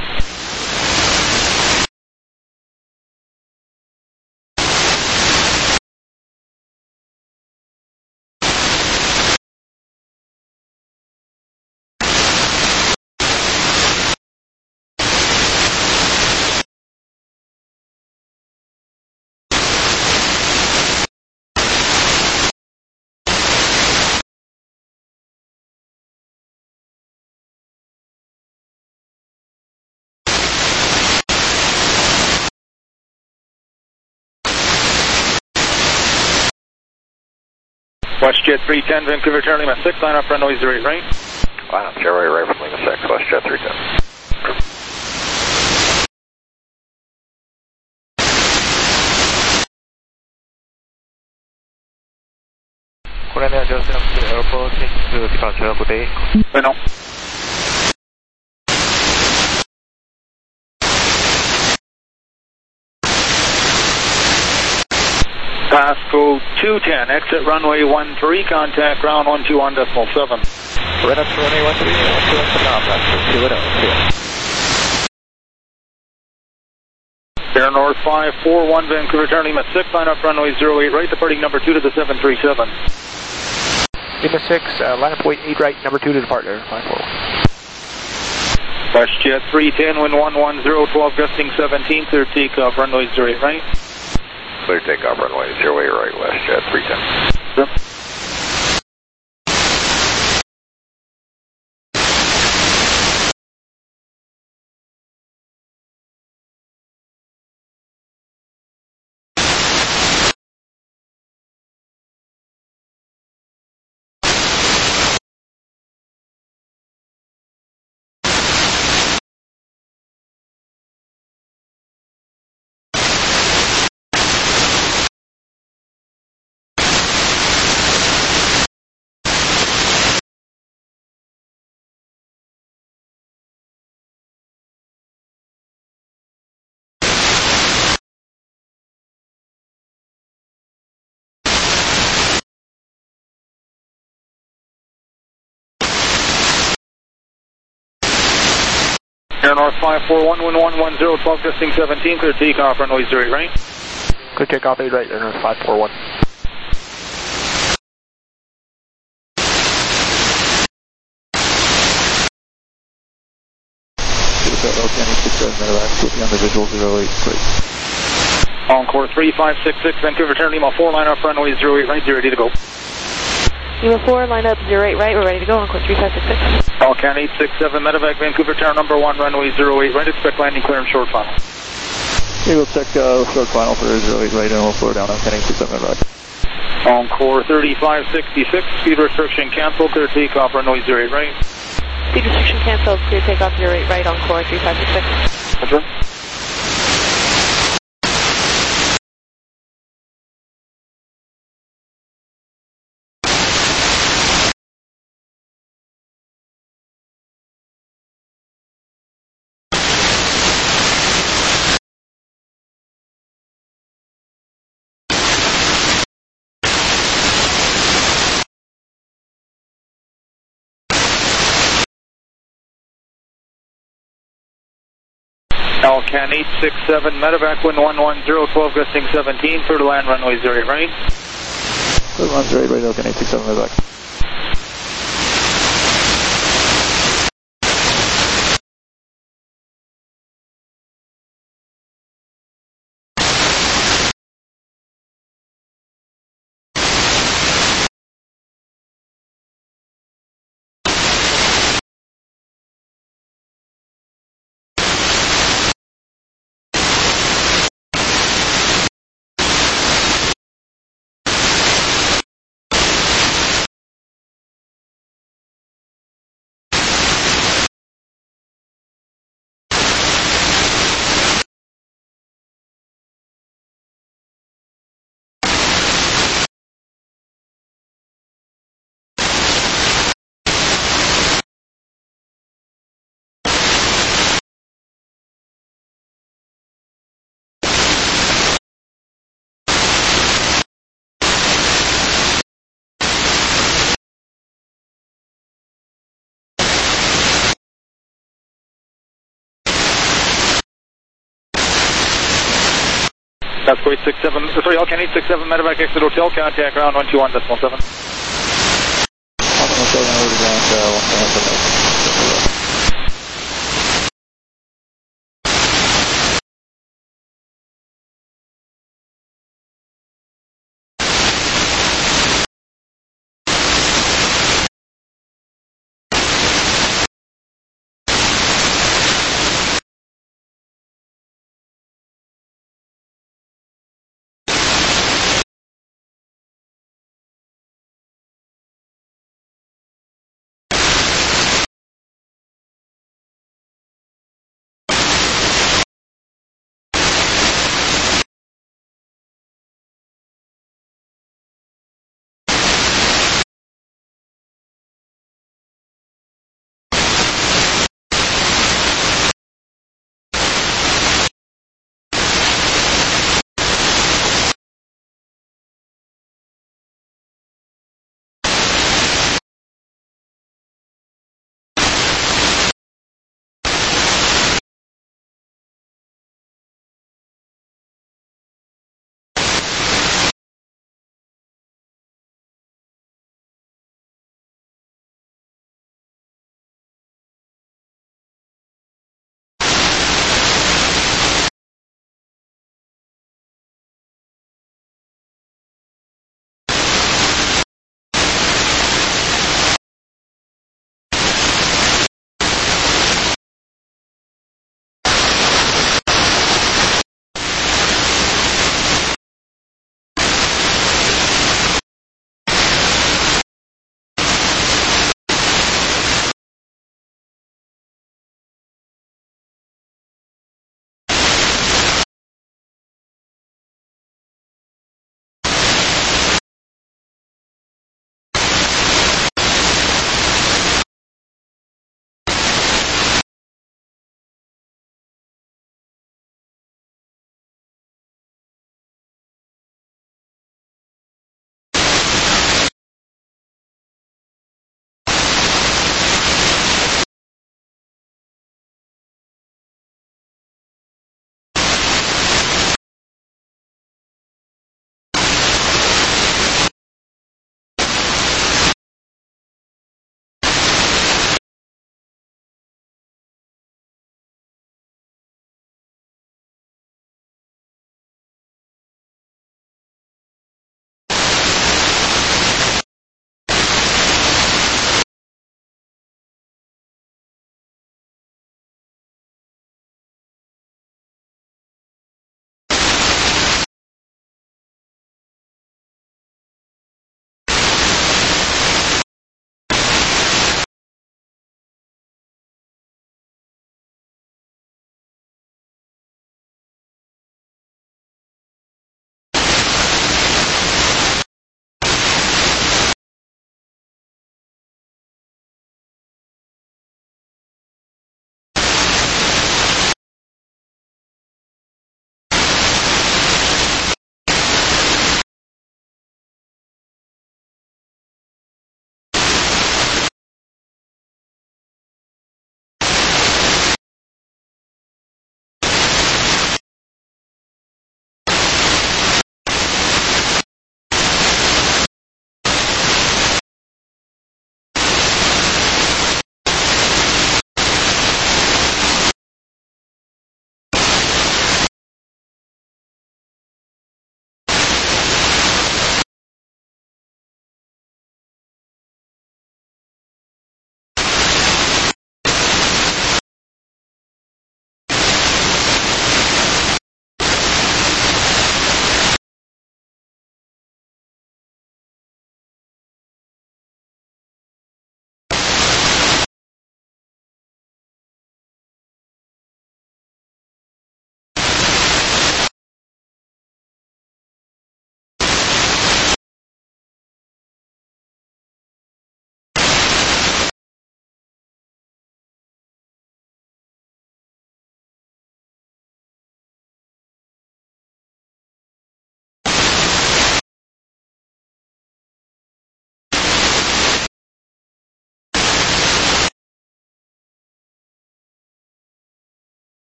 L: WestJet three ten, Vancouver, turn Lima six, line up runway zero eight right.
E: Line up zero eight right from Lima six, WestJet three ten.
K: Korean Air Joseph to the airport, six to departure, good day.
L: Bueno. Pasco two ten, exit runway one three, contact ground one two one decimal seven.
K: Red up to runway one three, one two one now, Pasco two one zero.
L: Air North five four one, Vancouver, turn Lima six, line up runway zero eight right, departing number two to the seven three seven.
J: Lima six, uh, line up weight eight right, number two to departure, line four.
L: WestJet three ten, wind one one zero, twelve, gusting seventeen, clear takeoff, runway zero eight right.
E: Clear takeoff, runway zero eight right, WestJet three ten.
L: Yep. Air North five four one, wind one one zero, twelve, gusting seventeen, clear takeoff, runway zero eight right.
J: Clear takeoff eight right, Air North five four one.
F: On the visual zero eight, please.
L: Encore three five six six, Vancouver, turn Lima four, line up runway zero eight right, zero ready to go.
H: Lima four, line up zero eight right, we're ready to go, Encore three five six six.
L: Alcan eight six seven, Medevac, Vancouver, tower number one, runway zero eight right, expect landing clear and short final.
F: Okay, we'll check uh, short final for zero eight right and we'll slow down on Alcan eight six seven Medevac.
L: Encore thirty-five sixty-six, speed restriction cancel, clear takeoff, runway zero eight right.
H: Speed restriction canceled, clear takeoff zero eight right, Encore three five six six.
L: Roger. Alcan eight six seven, medevac wind one one zero, twelve gusting seventeen, clear to land runway zero eight right.
F: Clear to land zero eight right, Alcan eight six seven, medevac.
L: That's eight six seven, sorry, Alcan eight six seven, medevac exit hotel, contact ground one two one decimal seven.
F: one two one seven, over to ground, uh, one two one seven.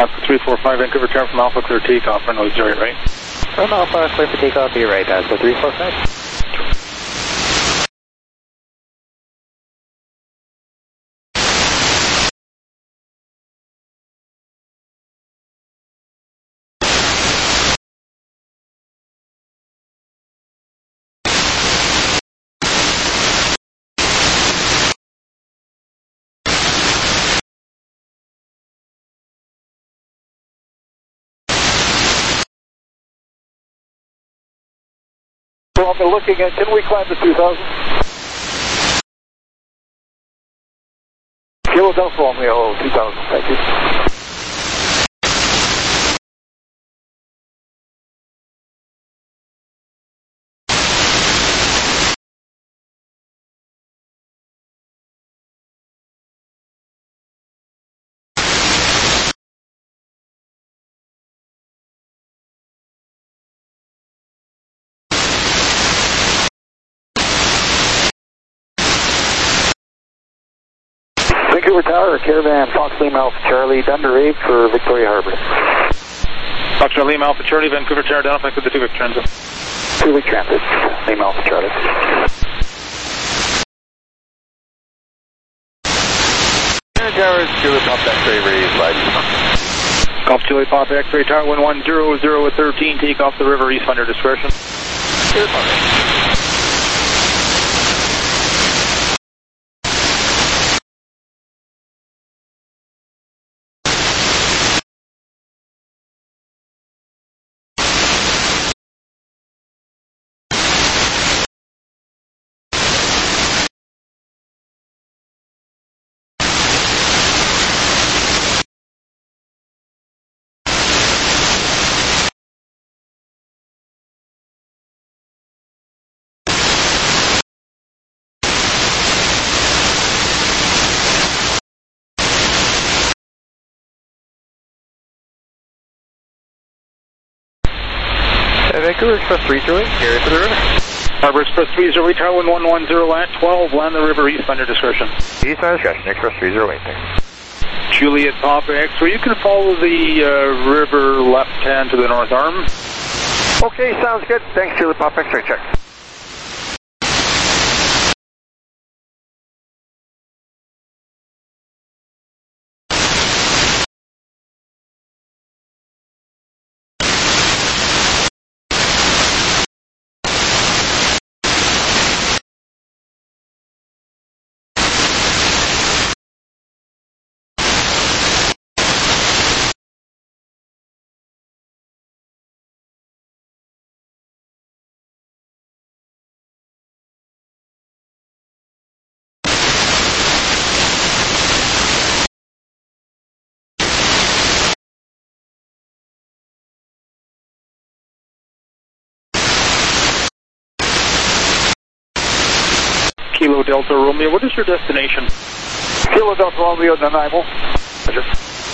L: Alpha three four five, Vancouver turn from Alpha, clear takeoff, runway zero eight right.
K: From Alpha, clear for takeoff, eight right, Alpha three four five.
L: So I'll be looking at, can we climb to two thousand? Kilo Delta Romeo two thousand, thank you. Vancouver Tower, Caravan, Fox Lima Alpha Charlie, Thunder eight for Victoria Harbor. Fox Lima Alpha Charlie, Vancouver Tower, identify for the two-week transit.
I: Two-week transit, Lima Alpha Charlie.
F: Tower, Juliet Pop X-ray, raise light.
L: Golf Juliet Pop X-ray, Tower one one zero zero with thirteen, take off the river east under discretion.
F: Juliet Pop. Vancouver Express three zero eight, carry for the river.
L: Harbor Express three zero eight, Tower one one one zero at twelve, land the river east under discretion.
F: East under discretion, Express three zero eight, thanks.
L: Juliet Papa X-ray, you can follow the uh, river left hand to the north arm.
F: Okay, sounds good. Thanks, Juliet Papa X-ray, check.
L: Kilo Delta Romeo, what is your destination?
I: Kilo Delta Romeo, Nanaimo. Roger.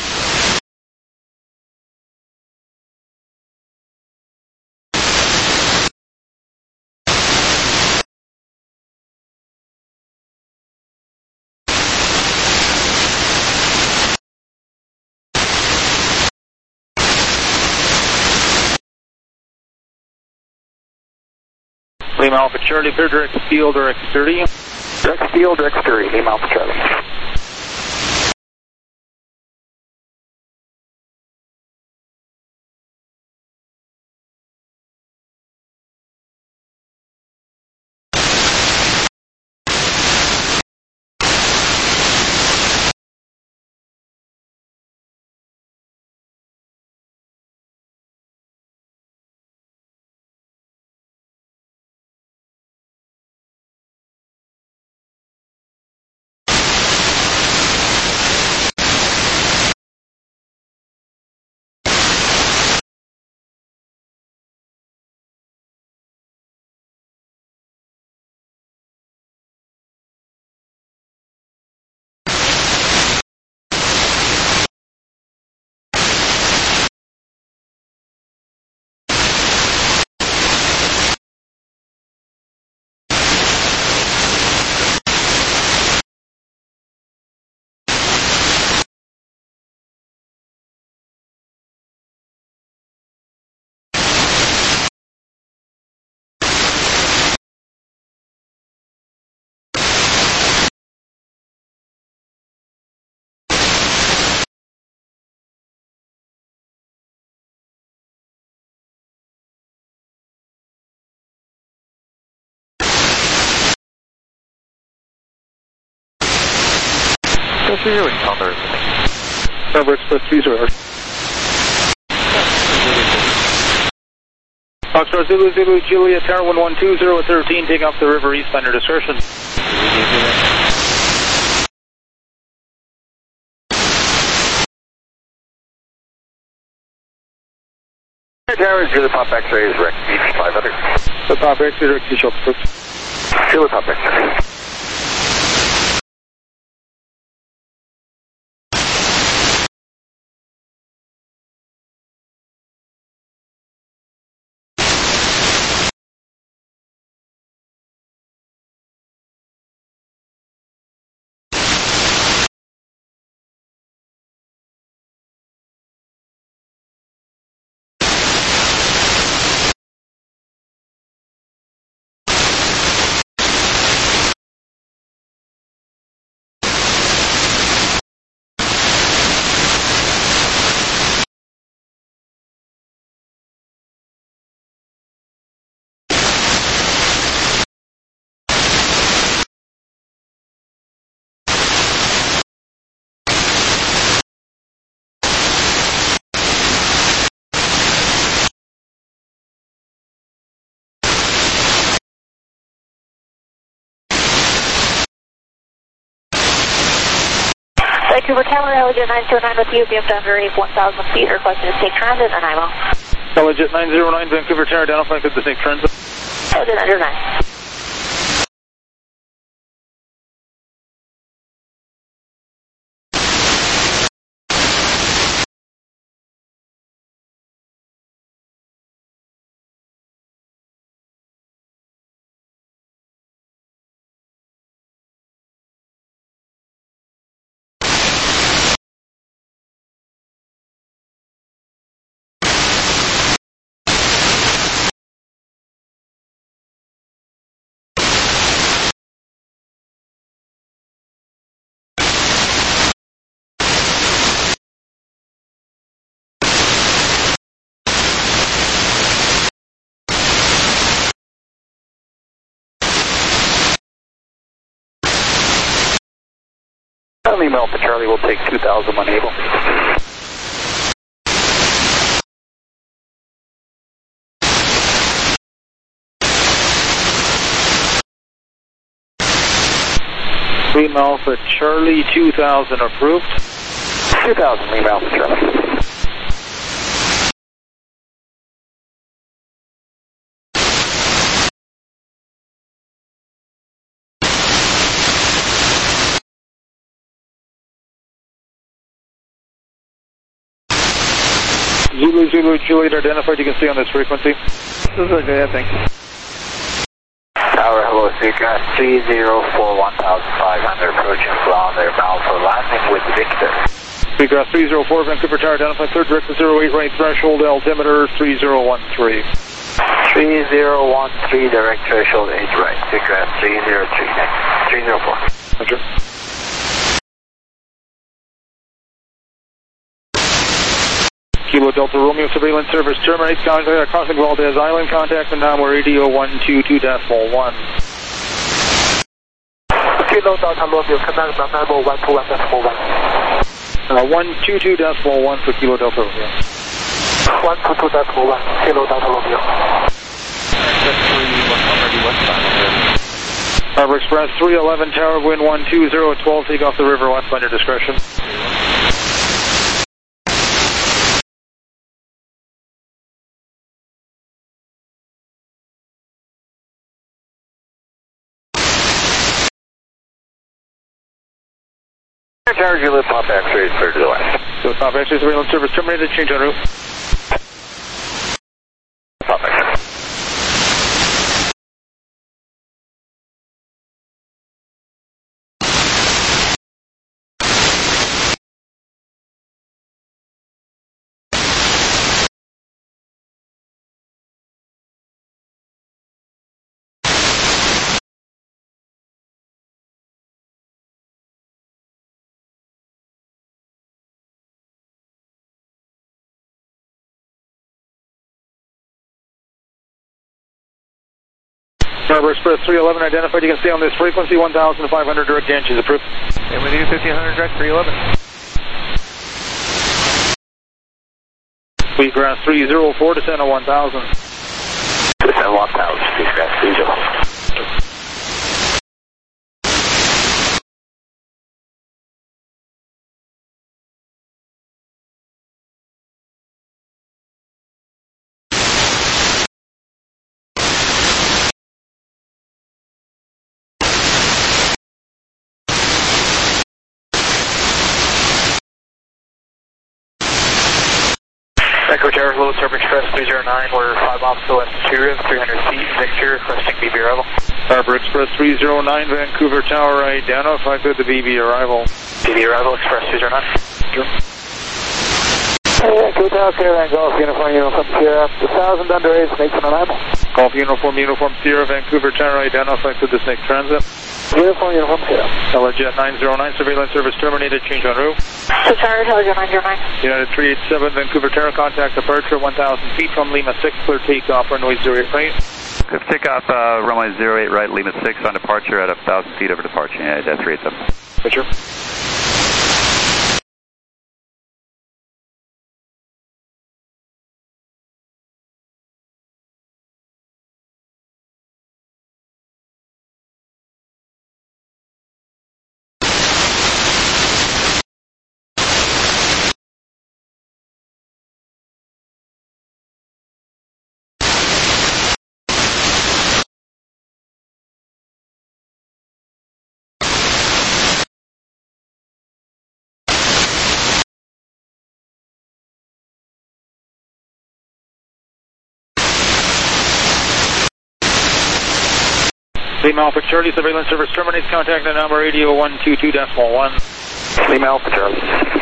L: Lima Alpha Charlie, clear direct field or X thirty.
I: Direct field or X thirty, Lima Alpha Charlie.
E: Express zero eight on the river.
I: Tower Express three zero.
L: Foxtrot Zulu Zulu Juliet Tower one one two zero thirteen, take off the river east under discretion.
N: Tower Zulu Pop X-ray is Rex five hundred.
I: The Pop X-ray Rex Shop Six.
N: Zulu Pop X-ray.
H: Vancouver Tower, Elegant nine zero nine with you, B F W one thousand feet, requesting to take transit, and I'm off.
L: Elegant nine zero nine, Vancouver Tower, identifying to the same transit.
H: Elegant nine zero nine.
N: Email for Charlie will take two thousand when able.
L: Email for Charlie two thousand approved.
N: two thousand email for Charlie.
L: Zulu Zulu Juliet identified, you can stay on this frequency.
E: This is okay, I think.
N: Tower, hello, Seagrass three zero four one thousand five hundred, approaching Flounder, bound for landing with Victor.
L: Seagrass three zero four, Vancouver Tower, identified third direct to zero eight right threshold, altimeter three zero one three.
N: three zero one three, direct threshold eight right, Seagrass three zero three, next, three zero four.
L: Roger. Kilo Delta Romeo surveillance service terminates. Contact crossing Valdez Island. Contact and now we're A D O one two two decimal one.
J: Kilo Delta Romeo, command number one two one decimal one.
L: Uh, one two two decimal one for Kilo Delta Romeo.
J: one two two decimal one, Kilo Delta Romeo.
L: Harbor Express three eleven, Tower wind one two zero twelve, take off the river west under discretion.
N: Tower Juliet Pop X-ray clear to the west.
L: So Pop X-ray surveillance service terminated, change en route.
N: Pop X-ray.
L: Harbor Express three eleven identified. You can stay on this frequency. one thousand five hundred direct entries approved.
A: And with you, fifteen hundred direct three eleven.
L: Wheatgrass three oh four, descend on one thousand.
N: Descend one thousand, Wheatgrass three oh four. Echo Tower, Low Surf Express three oh nine, we're five miles to the west of Syria, three hundred feet, Victor, requesting B B arrival.
L: Harbor Express three oh nine, Vancouver Tower, identified with the B B arrival.
N: B B arrival, Express three oh nine.
L: Sure.
J: Hey, Vancouver Tower, Caravan Golf, Uniform, Uniform Sierra, one thousand under eight, Snake one oh nine.
L: Golf Uniform, Uniform Sierra, Vancouver Tower, identified with the Snake Transit.
J: Uniform, Uniform Sierra.
L: Telejet nine oh nine, surveillance service terminated, change en route.
H: So sorry, Telejet nine oh nine.
L: United three eighty-seven, Vancouver Tower, contact departure one thousand feet from Lima six, clear takeoff, runway zero eight right.
E: Clear takeoff, uh, runway zero eight right, Lima six on departure at one thousand feet over departure, United three eighty-seven.
L: Roger. Lima Alpha Charlie, surveillance service terminates, contact the number eight oh one two two decimal one.
N: Lima Alpha Charlie.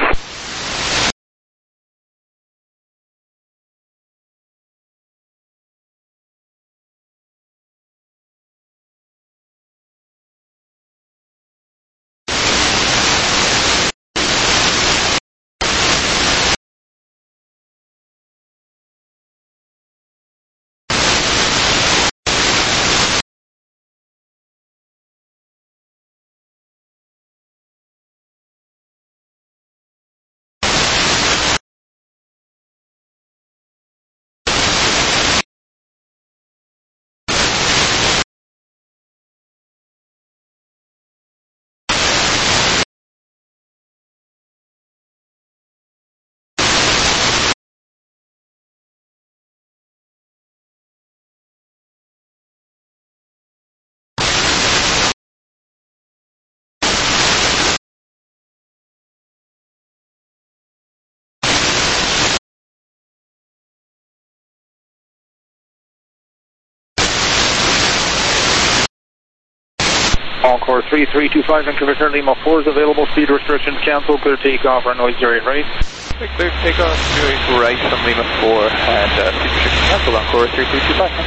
N: All core three three two five, Vancouver Tower, Lima four is available, speed restrictions canceled, clear takeoff, runway zero eight right.
A: Clear takeoff, zero eight right from Lima four, and uh, speed restrictions canceled on core three three two five.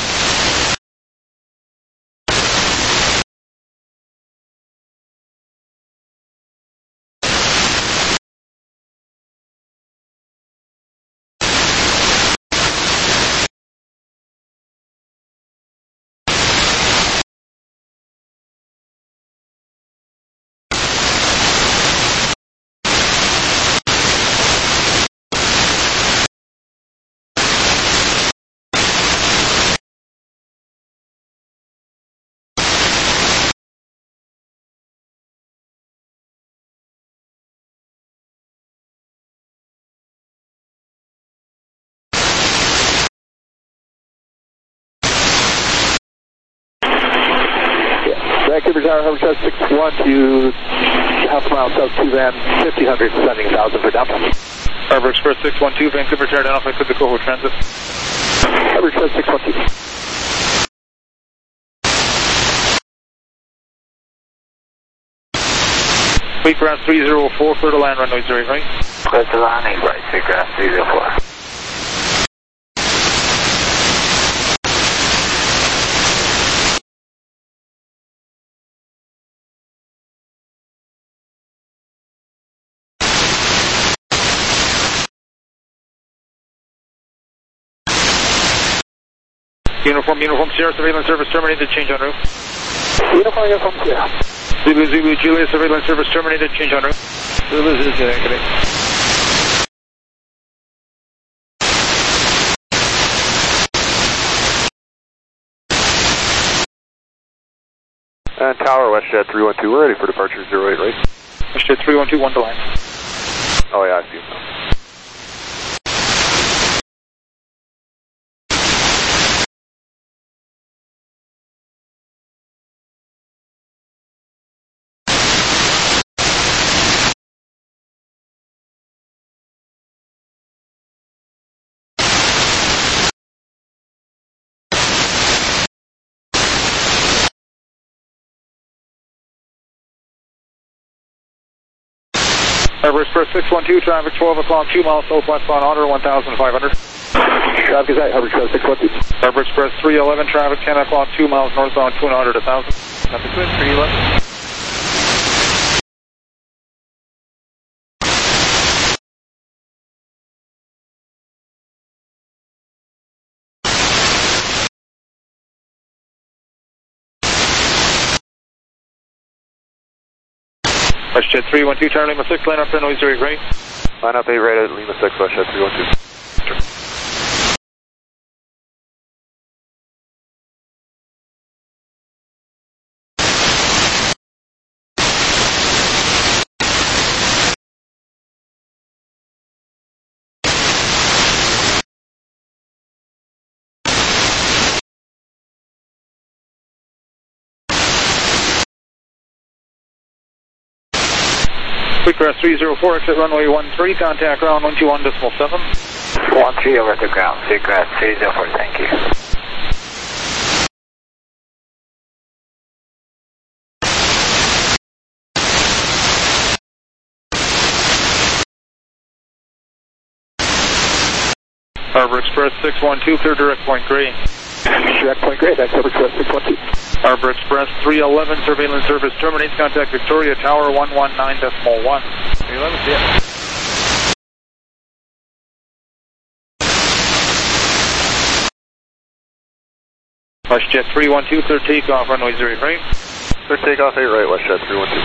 J: Vancouver Tower, Hotel six one to half mile south two van, fifty hundred, sending one thousand for downtown.
L: Harbor Express six one two, Vancouver Tower, identified with the Coho Transit.
J: Harbor Express six one two.
L: Wheatgrass three oh four, clear to land, runway zero eight right.
N: Clear to landing, right, Wheatgrass three oh four.
L: Uniform, Uniform Sierra, surveillance service terminated, change en route.
J: Uniform, Uniform Sierra.
L: Zulu, Zulu, Julia, surveillance service terminated, change en route.
K: Zulu, Zulu, Julia, good day.
O: And Tower, WestJet three one two, we're ready for departure zero eight right.
L: WestJet three one two, one to line.
O: Oh yeah, I see it now.
L: Air Express six one two, traffic twelve o'clock, two miles southwestbound, order one thousand five hundred.
J: Traffic is at Air Express six one two.
L: Air Express three eleven, traffic ten o'clock, two miles northbound, two hundred, one thousand.
K: Copy, twin, three eleven.
L: WestJet three one two, Tower Lima six, line up for noise zero eight right.
O: Line up eight right at Lima six, WestJet three one two.
L: Quickcraft three zero four, exit runway one three, contact ground one two one decimal seven.
N: one three over to ground, Quickcraft three zero four, thank you.
L: Harbor Express six one two, clear direct point gray.
J: Direct point gray, that's Harbor Express six one two.
L: Harbor Express three eleven, surveillance service terminates, contact Victoria Tower one one nine decimal one.
K: three eleven, see ya.
L: WestJet three one two, clear takeoff, runway zero eight right.
O: Clear takeoff eight right, WestJet three one two.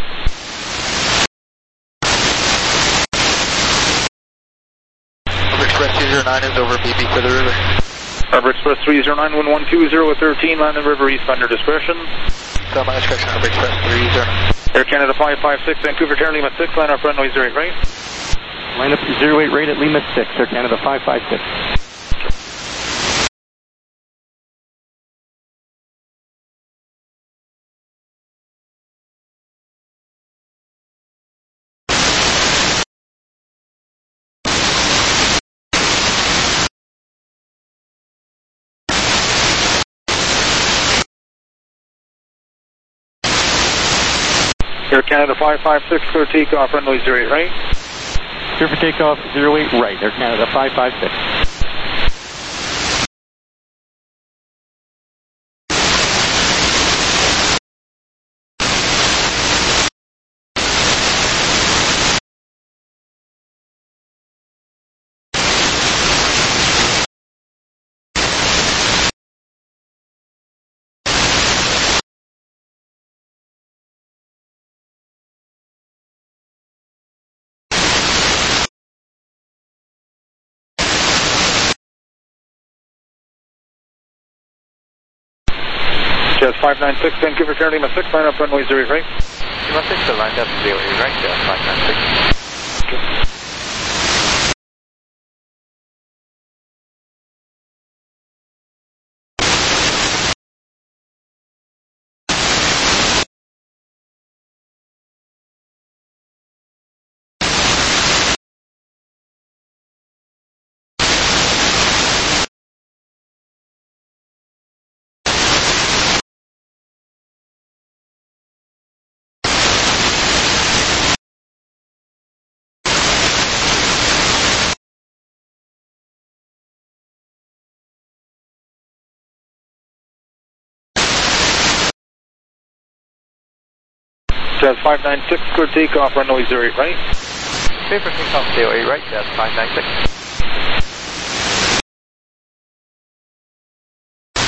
K: Harbor Express two zero nine is over B B for the river.
L: Harbor Express three zero nine, one one two zero with thirteen, land and river east under discretion.
K: So my discretion, Harbor Express three zero nine.
L: Air Canada five five six, Vancouver Tower Lima six, line up runway zero eight right.
P: Line up zero eight right at Lima six, Air Canada five five six.
L: Air Canada five five six, clear takeoff, runway zero eight right.
P: Clear for takeoff, zero eight right, Air Canada five five six.
L: Just five nine six, Vancouver Tower Lima six, line up runway zero eight right.
K: Lima six, so lined up zero eight right, just five nine six.
L: Okay. Jazz five nine six, clear takeoff, runway zero eight right.
K: Clear for takeoff, zero eight right, Jazz five nine six.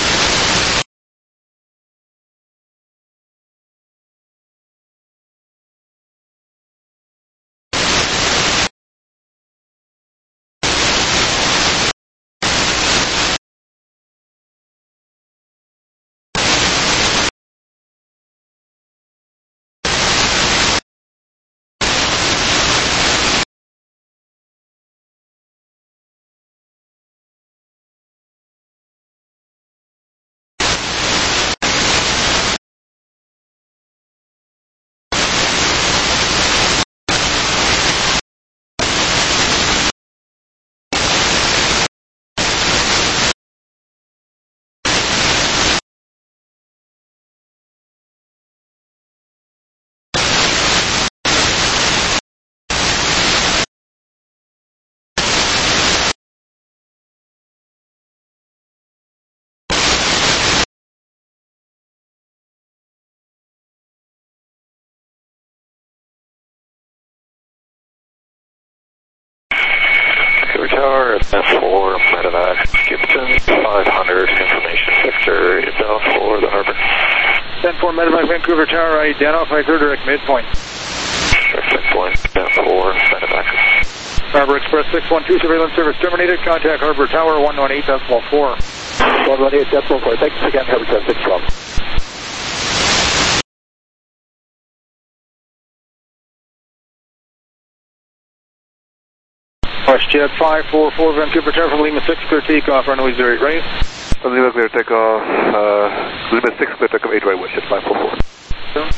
Q: medevac, Gibson five hundred, information Victor, inbound for the harbor.
L: ten four medevac, Vancouver Tower, identify clear direct midpoint.
Q: Midpoint, ten four, medevac.
L: Harbor Express six one two, surveillance service terminated, contact Harbor Tower one one eight decimal four.
J: one one eight decimal four, thanks again, Harbor Express six twelve.
L: WestJet five four four, Vancouver Tower from Lima six, clear takeoff, runway zero eight right.
O: From Lima clear takeoff, uh, Lima six clear takeoff eight right, WestJet five four four.
L: So.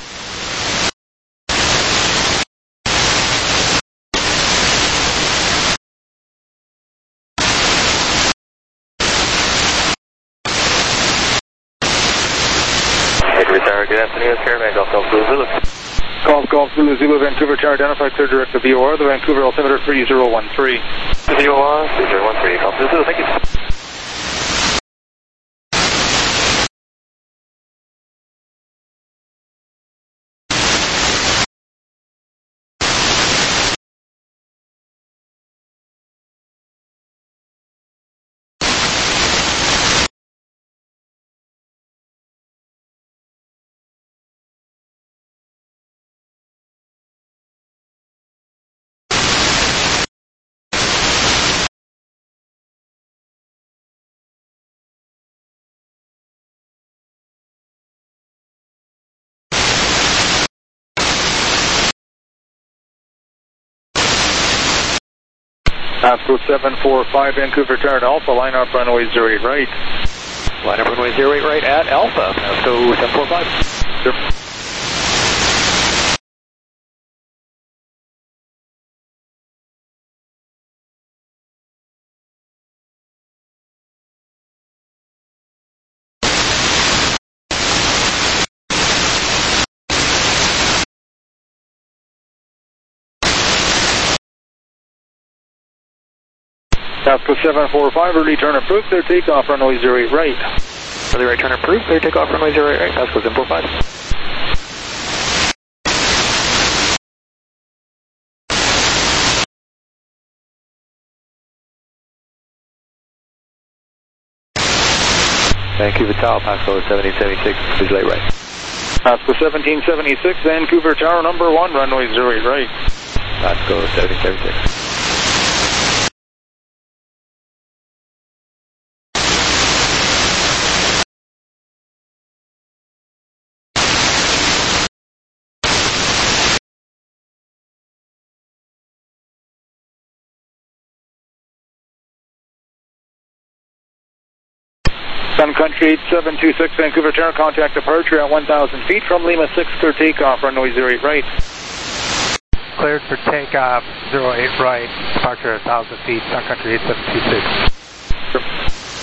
Q: Good afternoon, Caravan Golf Golf Zulu Zulu.
L: Golf Golf Zulu Zulu, Vancouver Tower, identify clear direct to V O R, the Vancouver altimeter three zero one three.
Q: V O R, three zero one three, Golf Zulu Zulu, thank you.
L: Oscar seven four five, Vancouver Tower to Alpha, line up runway zero eight right.
K: Line up runway zero eight right at Alpha, Oscar seven four five.
L: Sure. Oscar seven four five, early turn approved, clear takeoff, runway zero eight right.
K: Early right turn approved, clear takeoff, runway zero eight right, Oscar seven four five. Vancouver Tower, Pascal seventeen seventy-six, please late right.
L: Pascal seventeen seventy-six, Vancouver Tower, number one, runway zero eight right.
K: Pascal seventeen seventy-six.
L: Sun Country eight seven two six, Vancouver Tower, contact departure at one thousand feet from Lima six, clear takeoff, runway zero eight right.
R: Cleared for takeoff, zero eight right, departure at one thousand feet, Sun Country eight seven two six.
L: Sure.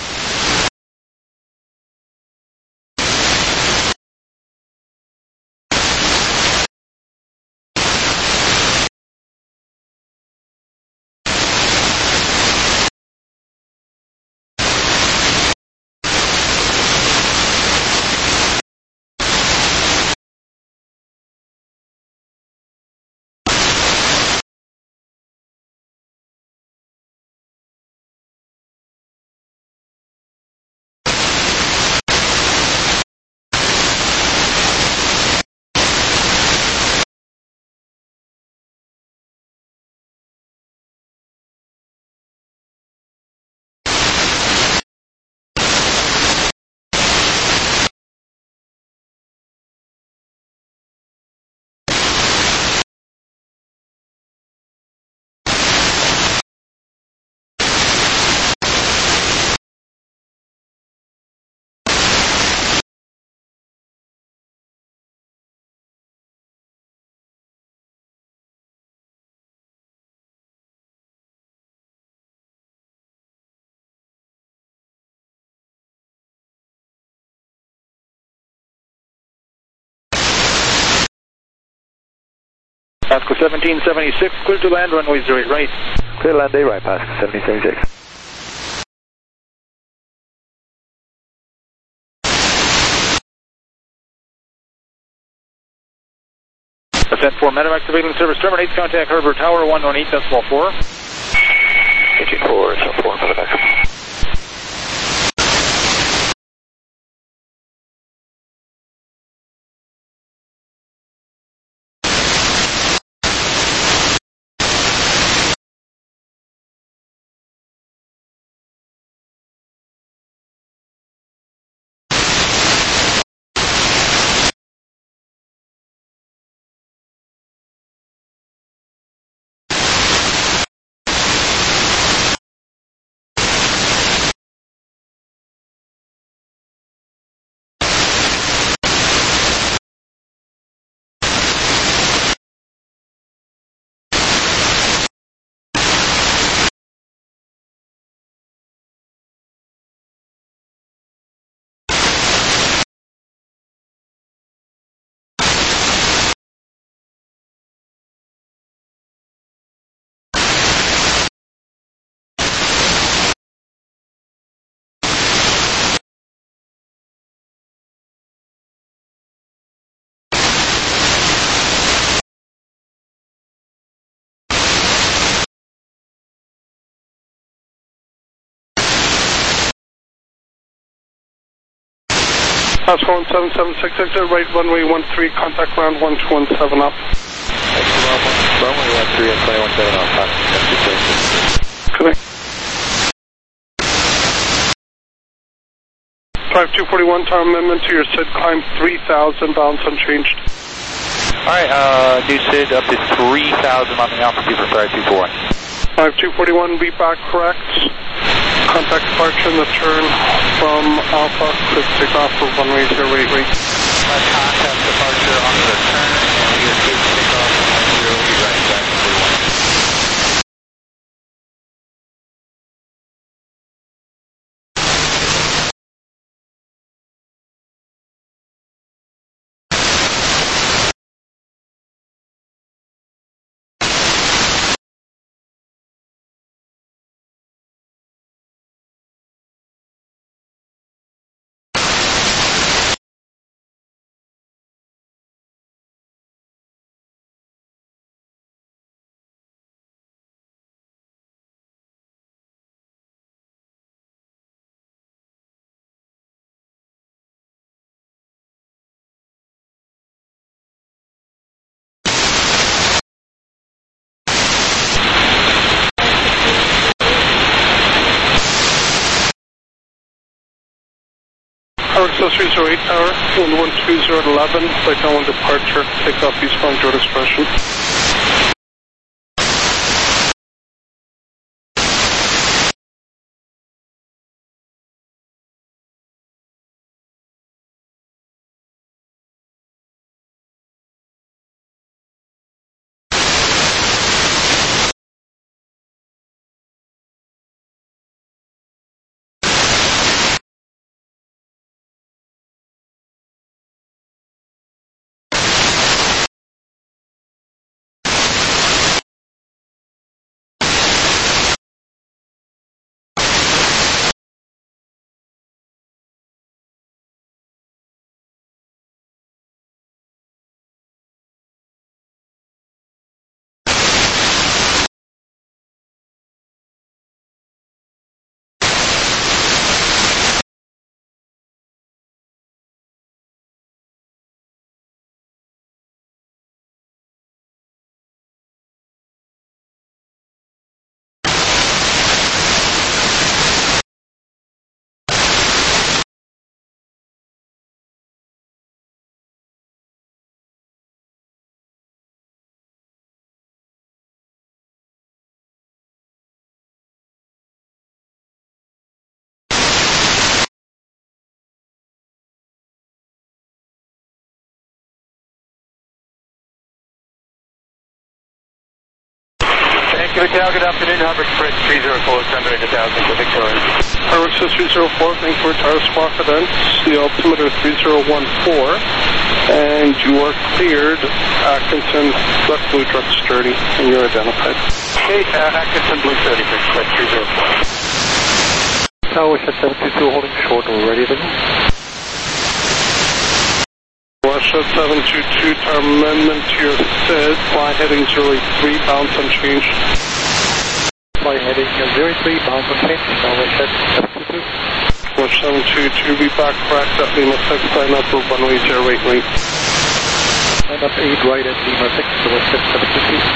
L: Pascal seventeen seventy-six, clear to land, runway zero eight right.
K: Clear to land, A right, Pascal seventeen seventy-six.
L: Ascent four, medevac surveillance service terminates, contact Harbor Tower one one eight decimal four.
Q: eighteen four, so four for the back.
I: Oscar one seven seven six, exit right runway one three, contact ground one two one seven up.
Q: Runway one three and twenty one seven off,
I: Connect. Drive two forty-one, time amendment to your S I D, climb three thousand, balance unchanged.
L: Alright, uh, new S I D up to three thousand on the altitude for Flight two forty-one.
I: Drive two forty-one, be back correct. Contact departure in the turn from Alpha, clear to take off for runway zero eight right.
L: Contact departure on the turn, and we are clear to take off on zero eight right, back to forty-one.
I: Power accessory zero eight tower, one one two zero eleven, flight down one departure, take off eastbound Joe Discretion.
L: Hotel, good afternoon, Hubbard Express three zero four, Thunder eight thousand for Victoria.
I: Power accessory zero four, Vancouver Tower Squawk events, the altimeter three zero one four, and you are cleared, Atkinson, left blue truck sturdy, and you're identified.
L: Okay, uh, Atkinson, blue thirty, Express three zero four.
K: Tower seven two two holding short, we're ready to go.
I: Russia seven two two, tower amendment to your S I D, fly heading zero eight three, bounce unchanged.
P: flight heading zero eight three, bound for Cape, runway seven two two.
I: Wish seven two two, be back correct at Lima six, line up for runway zero eight right.
P: Line up eight right at Lima six, runway seven two two.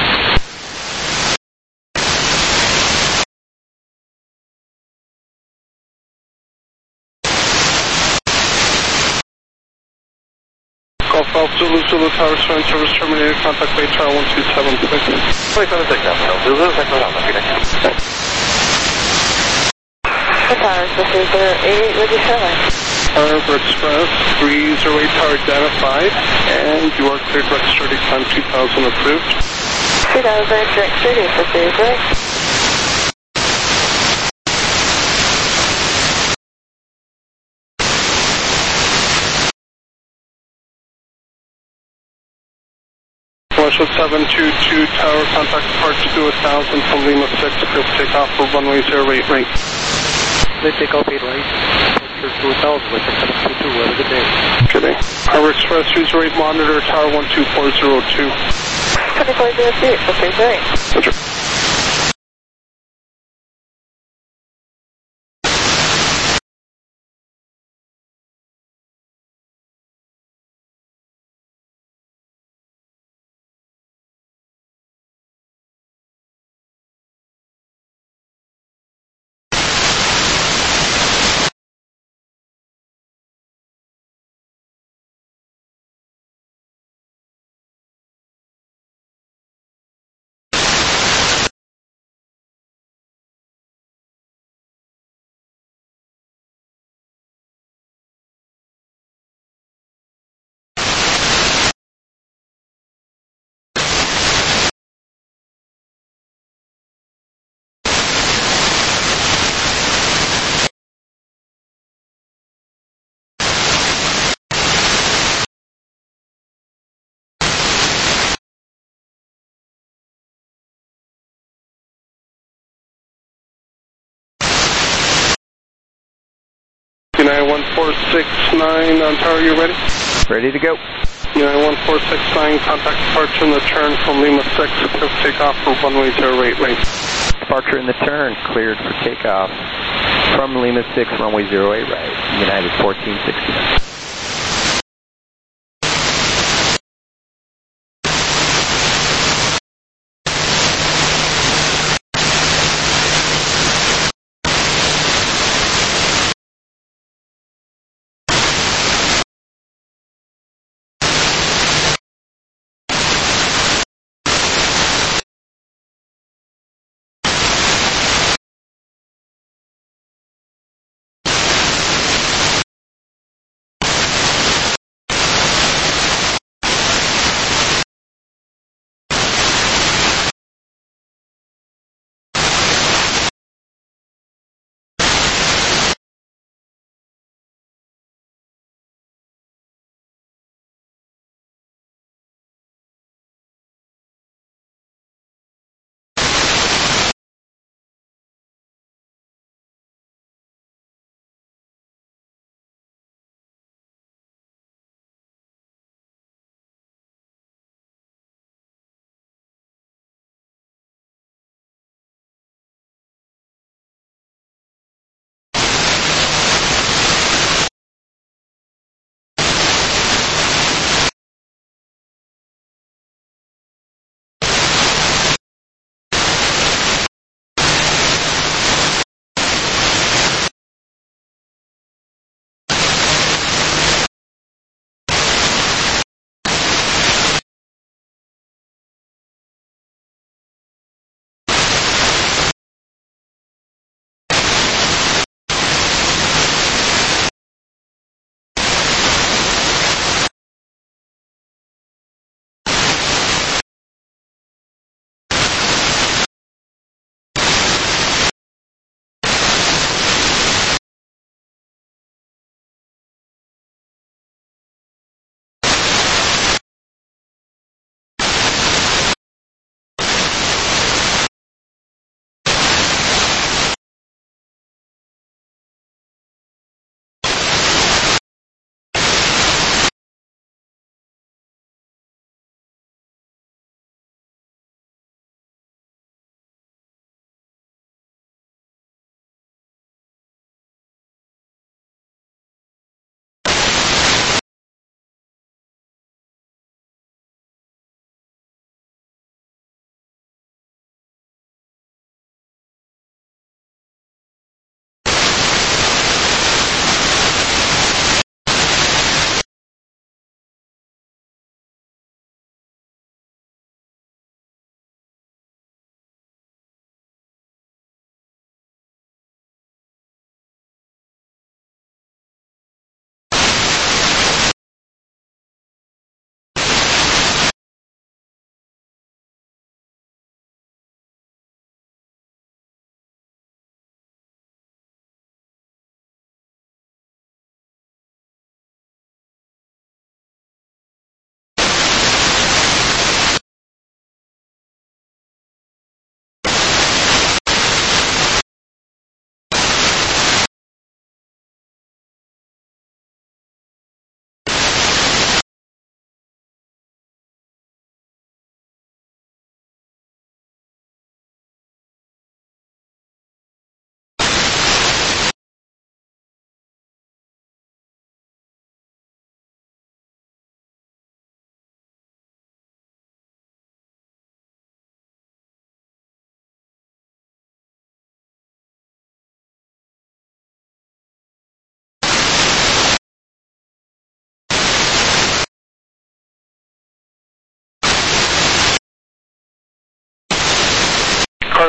I: Golf Alpha Zulu Zulu Tower Sign Service terminated. Contact Bay Tower one two seven six.
N: twenty-seven six, Zulu, second round, okay, next. The towers, this is the eighty-eight with your seven.
I: Harbor Express three zero eight Tower identified, and you are cleared registered time two thousand approved.
N: two thousand registered, is this is right?
I: Commercial seven two two Tower, contact departure to one thousand from Lima six, clear for takeoff for runway zero eight right.
P: They take off eight right, departure to one thousand with seven two two, have a good day.
I: Good day. Harbor Express three zero eight monitor, Tower one two four zero two.
N: twenty-four zero two, this is right.
I: Roger. nine one four six nine on tower, you ready?
K: Ready to go.
I: nine one four six nine, contact departure in the turn from Lima six, clear for takeoff for runway zero eight right.
K: Departure in the turn, cleared for takeoff from Lima six, runway zero eight right, United fourteen sixty.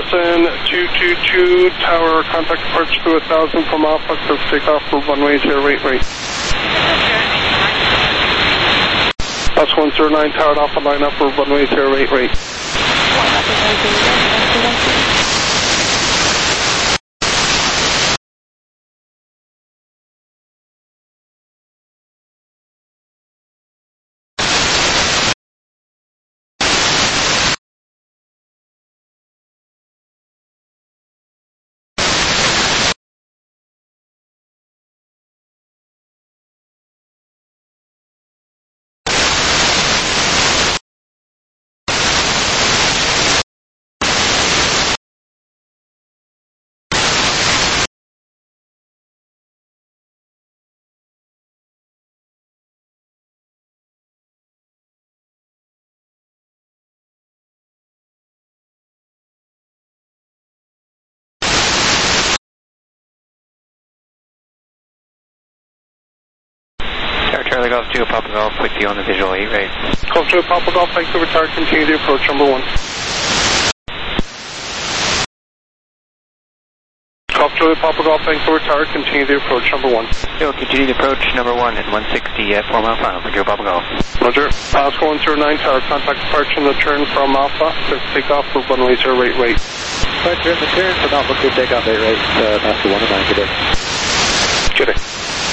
I: Garrison two two two, tower, contact departure through one thousand from Alpha, clear for takeoff for runway zero eight right. Bus one zero nine, tower Alpha, line up for runway zero eight right.
K: Charlie Golf two, Papa Golf with you on the visual eight right.
I: Golf two, Papa Golf, thanks for retire, continue the approach number one. Golf two, Papa Golf, thanks for retire, continue the approach number one.
K: Yo, continue the approach number one at one sixty at four mile final for Joe Papa Golf.
I: Roger. Oscar one zero nine, tower, contact departure in the turn from Alpha, clear for takeoff for runway zero eight right.
J: Departure in the turn from Alpha, clear takeoff eight right, uh, master one and nine today.
I: Good day.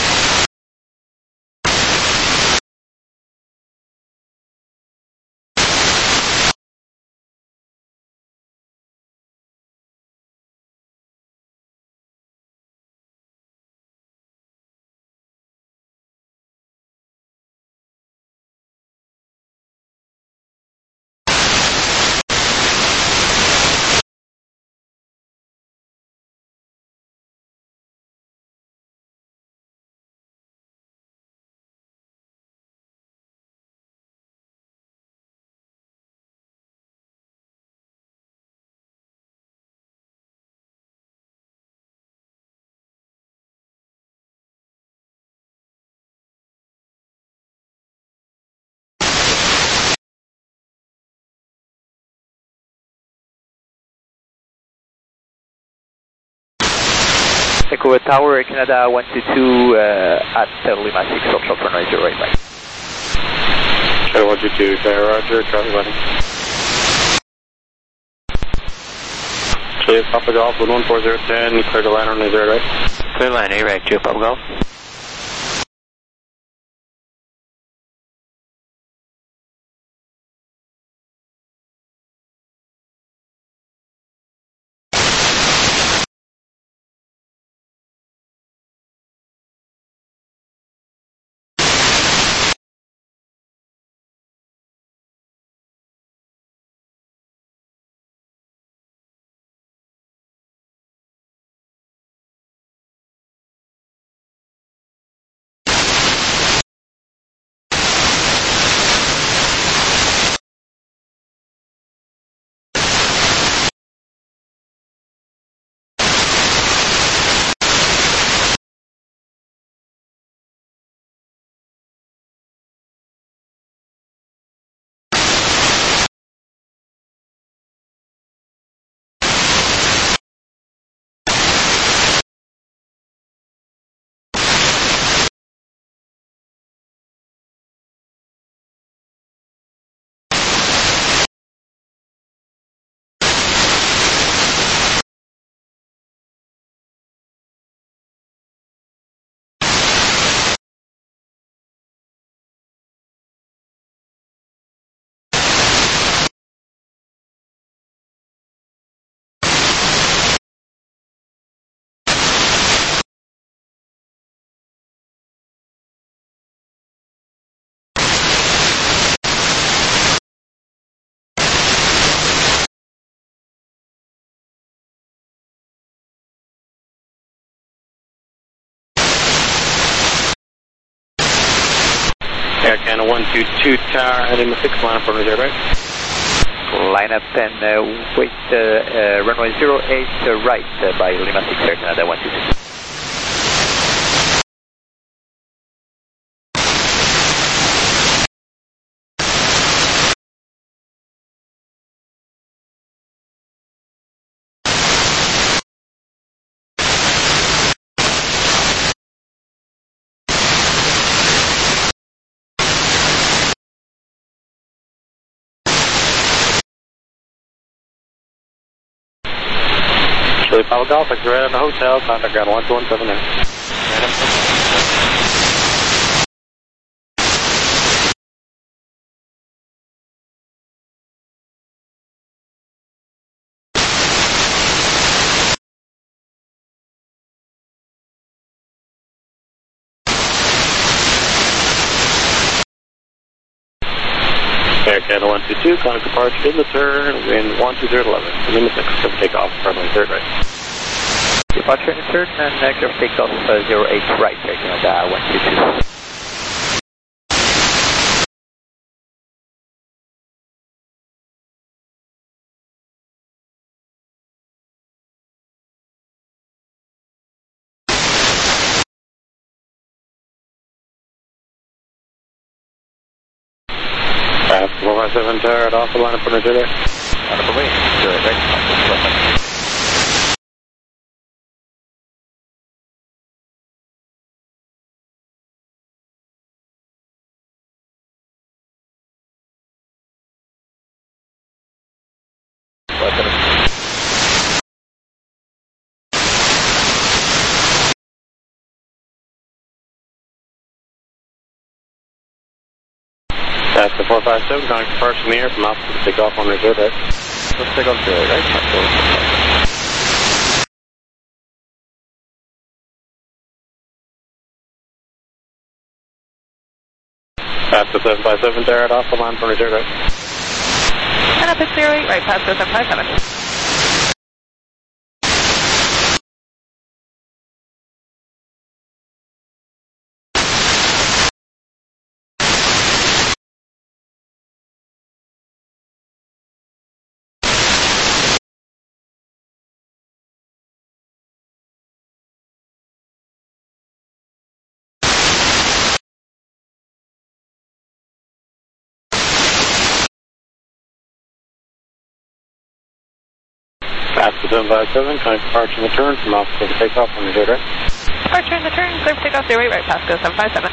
M: Echo Tower, Canada one two two uh, at Lima six, offshore for runway zero eight right.
F: Charlie one two two, Tower Roger, Charlie landing. Charlie Papa Golf, one one four zero ten, clear to land on the zero right.
K: Clear line, eight right, Joe Papa Golf.
F: Air Canada one two two, tower, heading the six, line up runway zero right.
M: Line up and uh, wait, uh, uh, runway zero eight uh, right uh, by Lima six, Air Canada one two two.
L: Papa Golf, it's right on the hotel, contact ground one two one seven nine. Air Canada one two two, contact departure in the turn, wind one two zero eleven, Lima six, clear for takeoff, runway third right.
M: Departure in the turn and uh, clear for takeoff uh, zero eight right, Air Canada one two two.
L: four five seven tower at Alpha, line up on the zero.
M: Line up away, zero right.
L: That's the four five seven, contact departure in the air from Alpha to take off on reserve right.
M: Let's take off zero right.
L: That's the seven five seven tower at Alpha, line up on reserve right.
S: And up at zero eight right, pass seven five seven.
L: That's the seven five seven, contact departure in the turn from Alpha to takeoff on reserve right.
S: Departure in the turn, clear for takeoff zero eight right, pass seven five seven.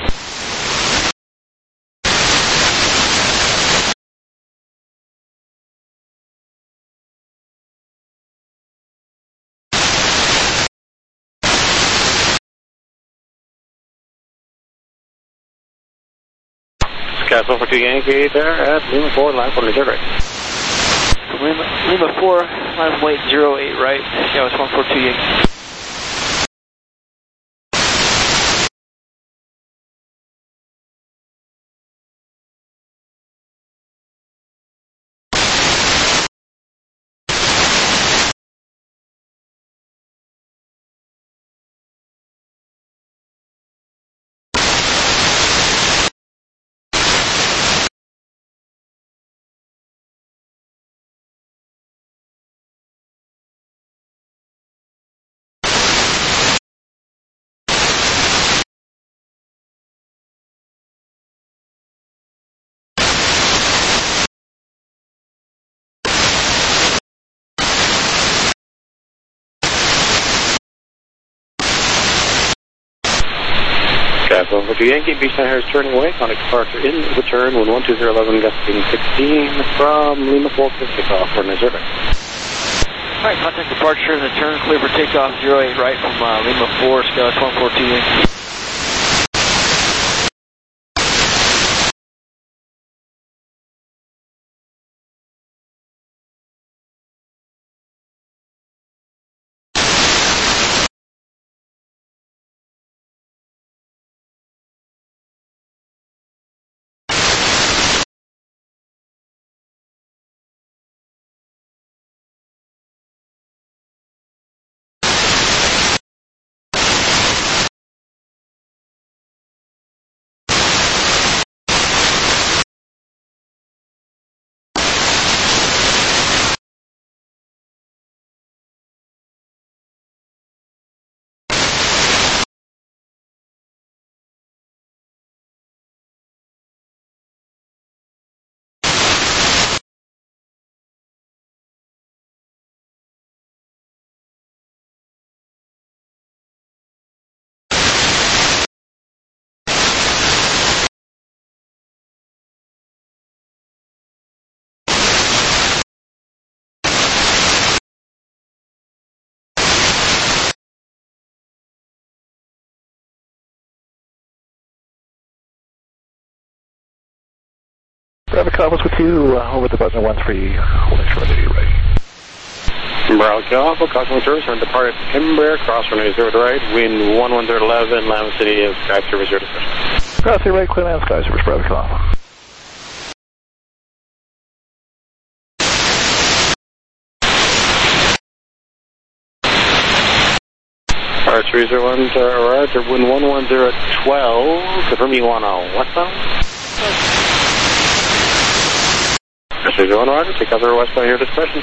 L: Castle for two Yankee there at Lima four, line up on reserve right.
C: Lima, Lima four, line weight zero eight right, yeah, it's one four two Yankee.
L: Castle for two Yankee, Beach Center is turning away, contact departure in the turn, wind one two zero eleven, gusting sixteen from Lima four, clear for takeoff for reserve right.
C: Alright, contact departure in the turn, clear for takeoff zero eight right from uh, Lima four, scale one four two Yankee.
J: Bravo Alpha with you, uh, over the buzzer one three, one short eighty right.
L: Bravo Alpha, caution returns, turn depart at Embraer, cross runway zero to right, wind one one zero eleven, Lima City of Sky Service zero to six.
J: Cross zero right, clear land, Sky Service, Bravo Alpha.
L: Alright, three zero one, alright, wind one one zero twelve, confirm you want a westbound? three zero one, roger, take out the westbound here discretion.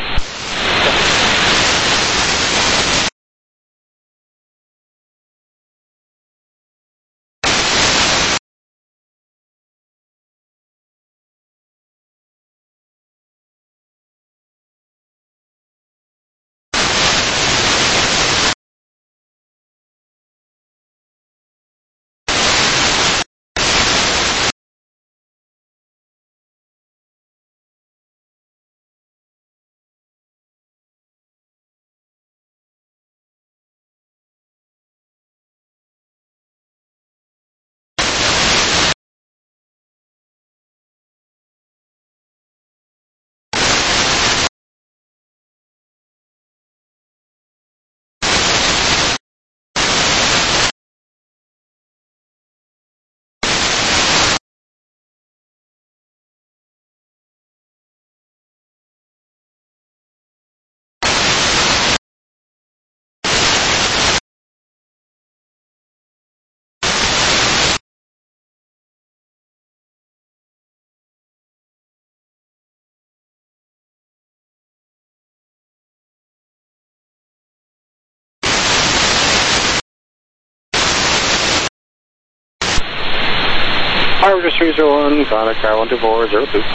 L: Power three zero one, contact car one two four zero two.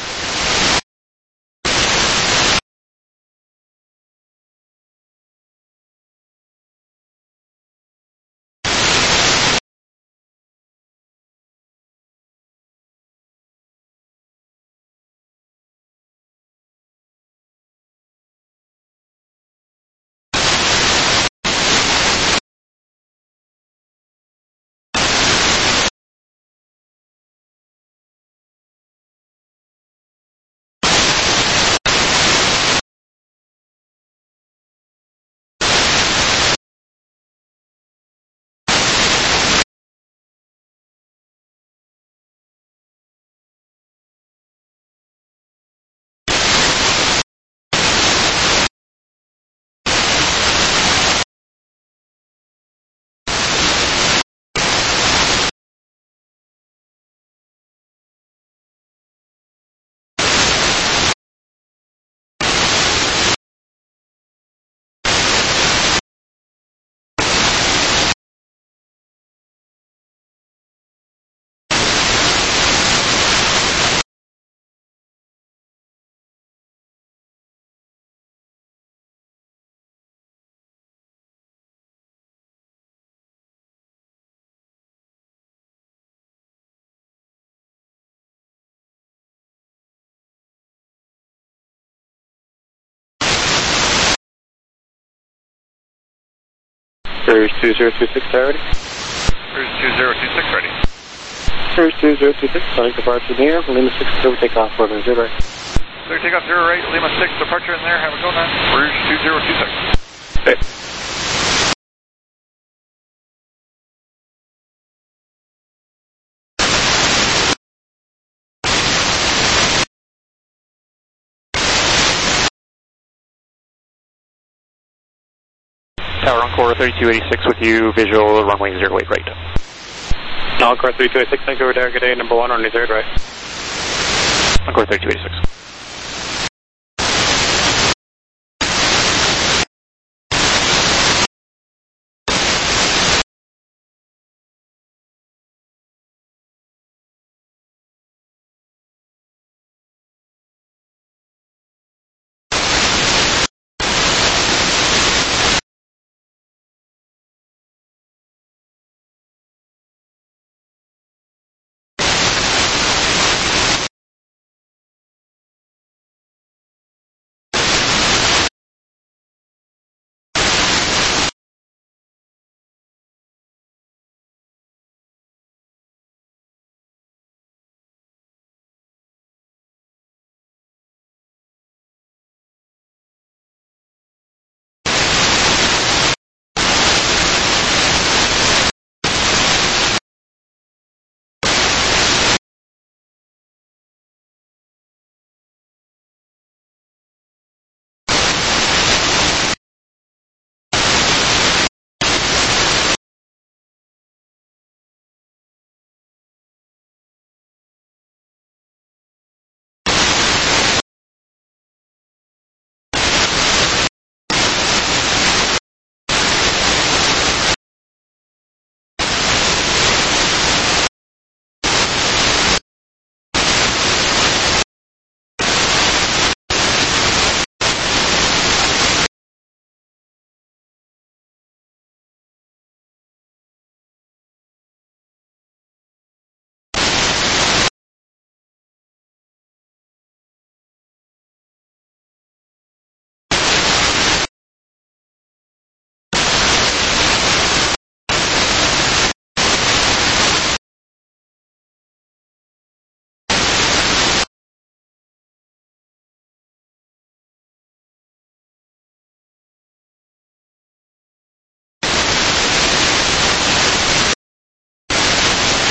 L: Cruise two zero two six ready.
A: Cruise two zero two six ready.
L: Cruise two zero two six, starting departure in the air, Lima six, zero takeoff, one zero right.
A: Clear takeoff zero right, Lima six, departure in there, have a go now. Cruise two zero two six.
L: Okay.
M: Tower Encore thirty-two eighty-six with you, visual runway zero eight right.
L: Encore thirty-two eighty-six, thank you, good day, number one on the third right.
M: Encore thirty-two eighty-six.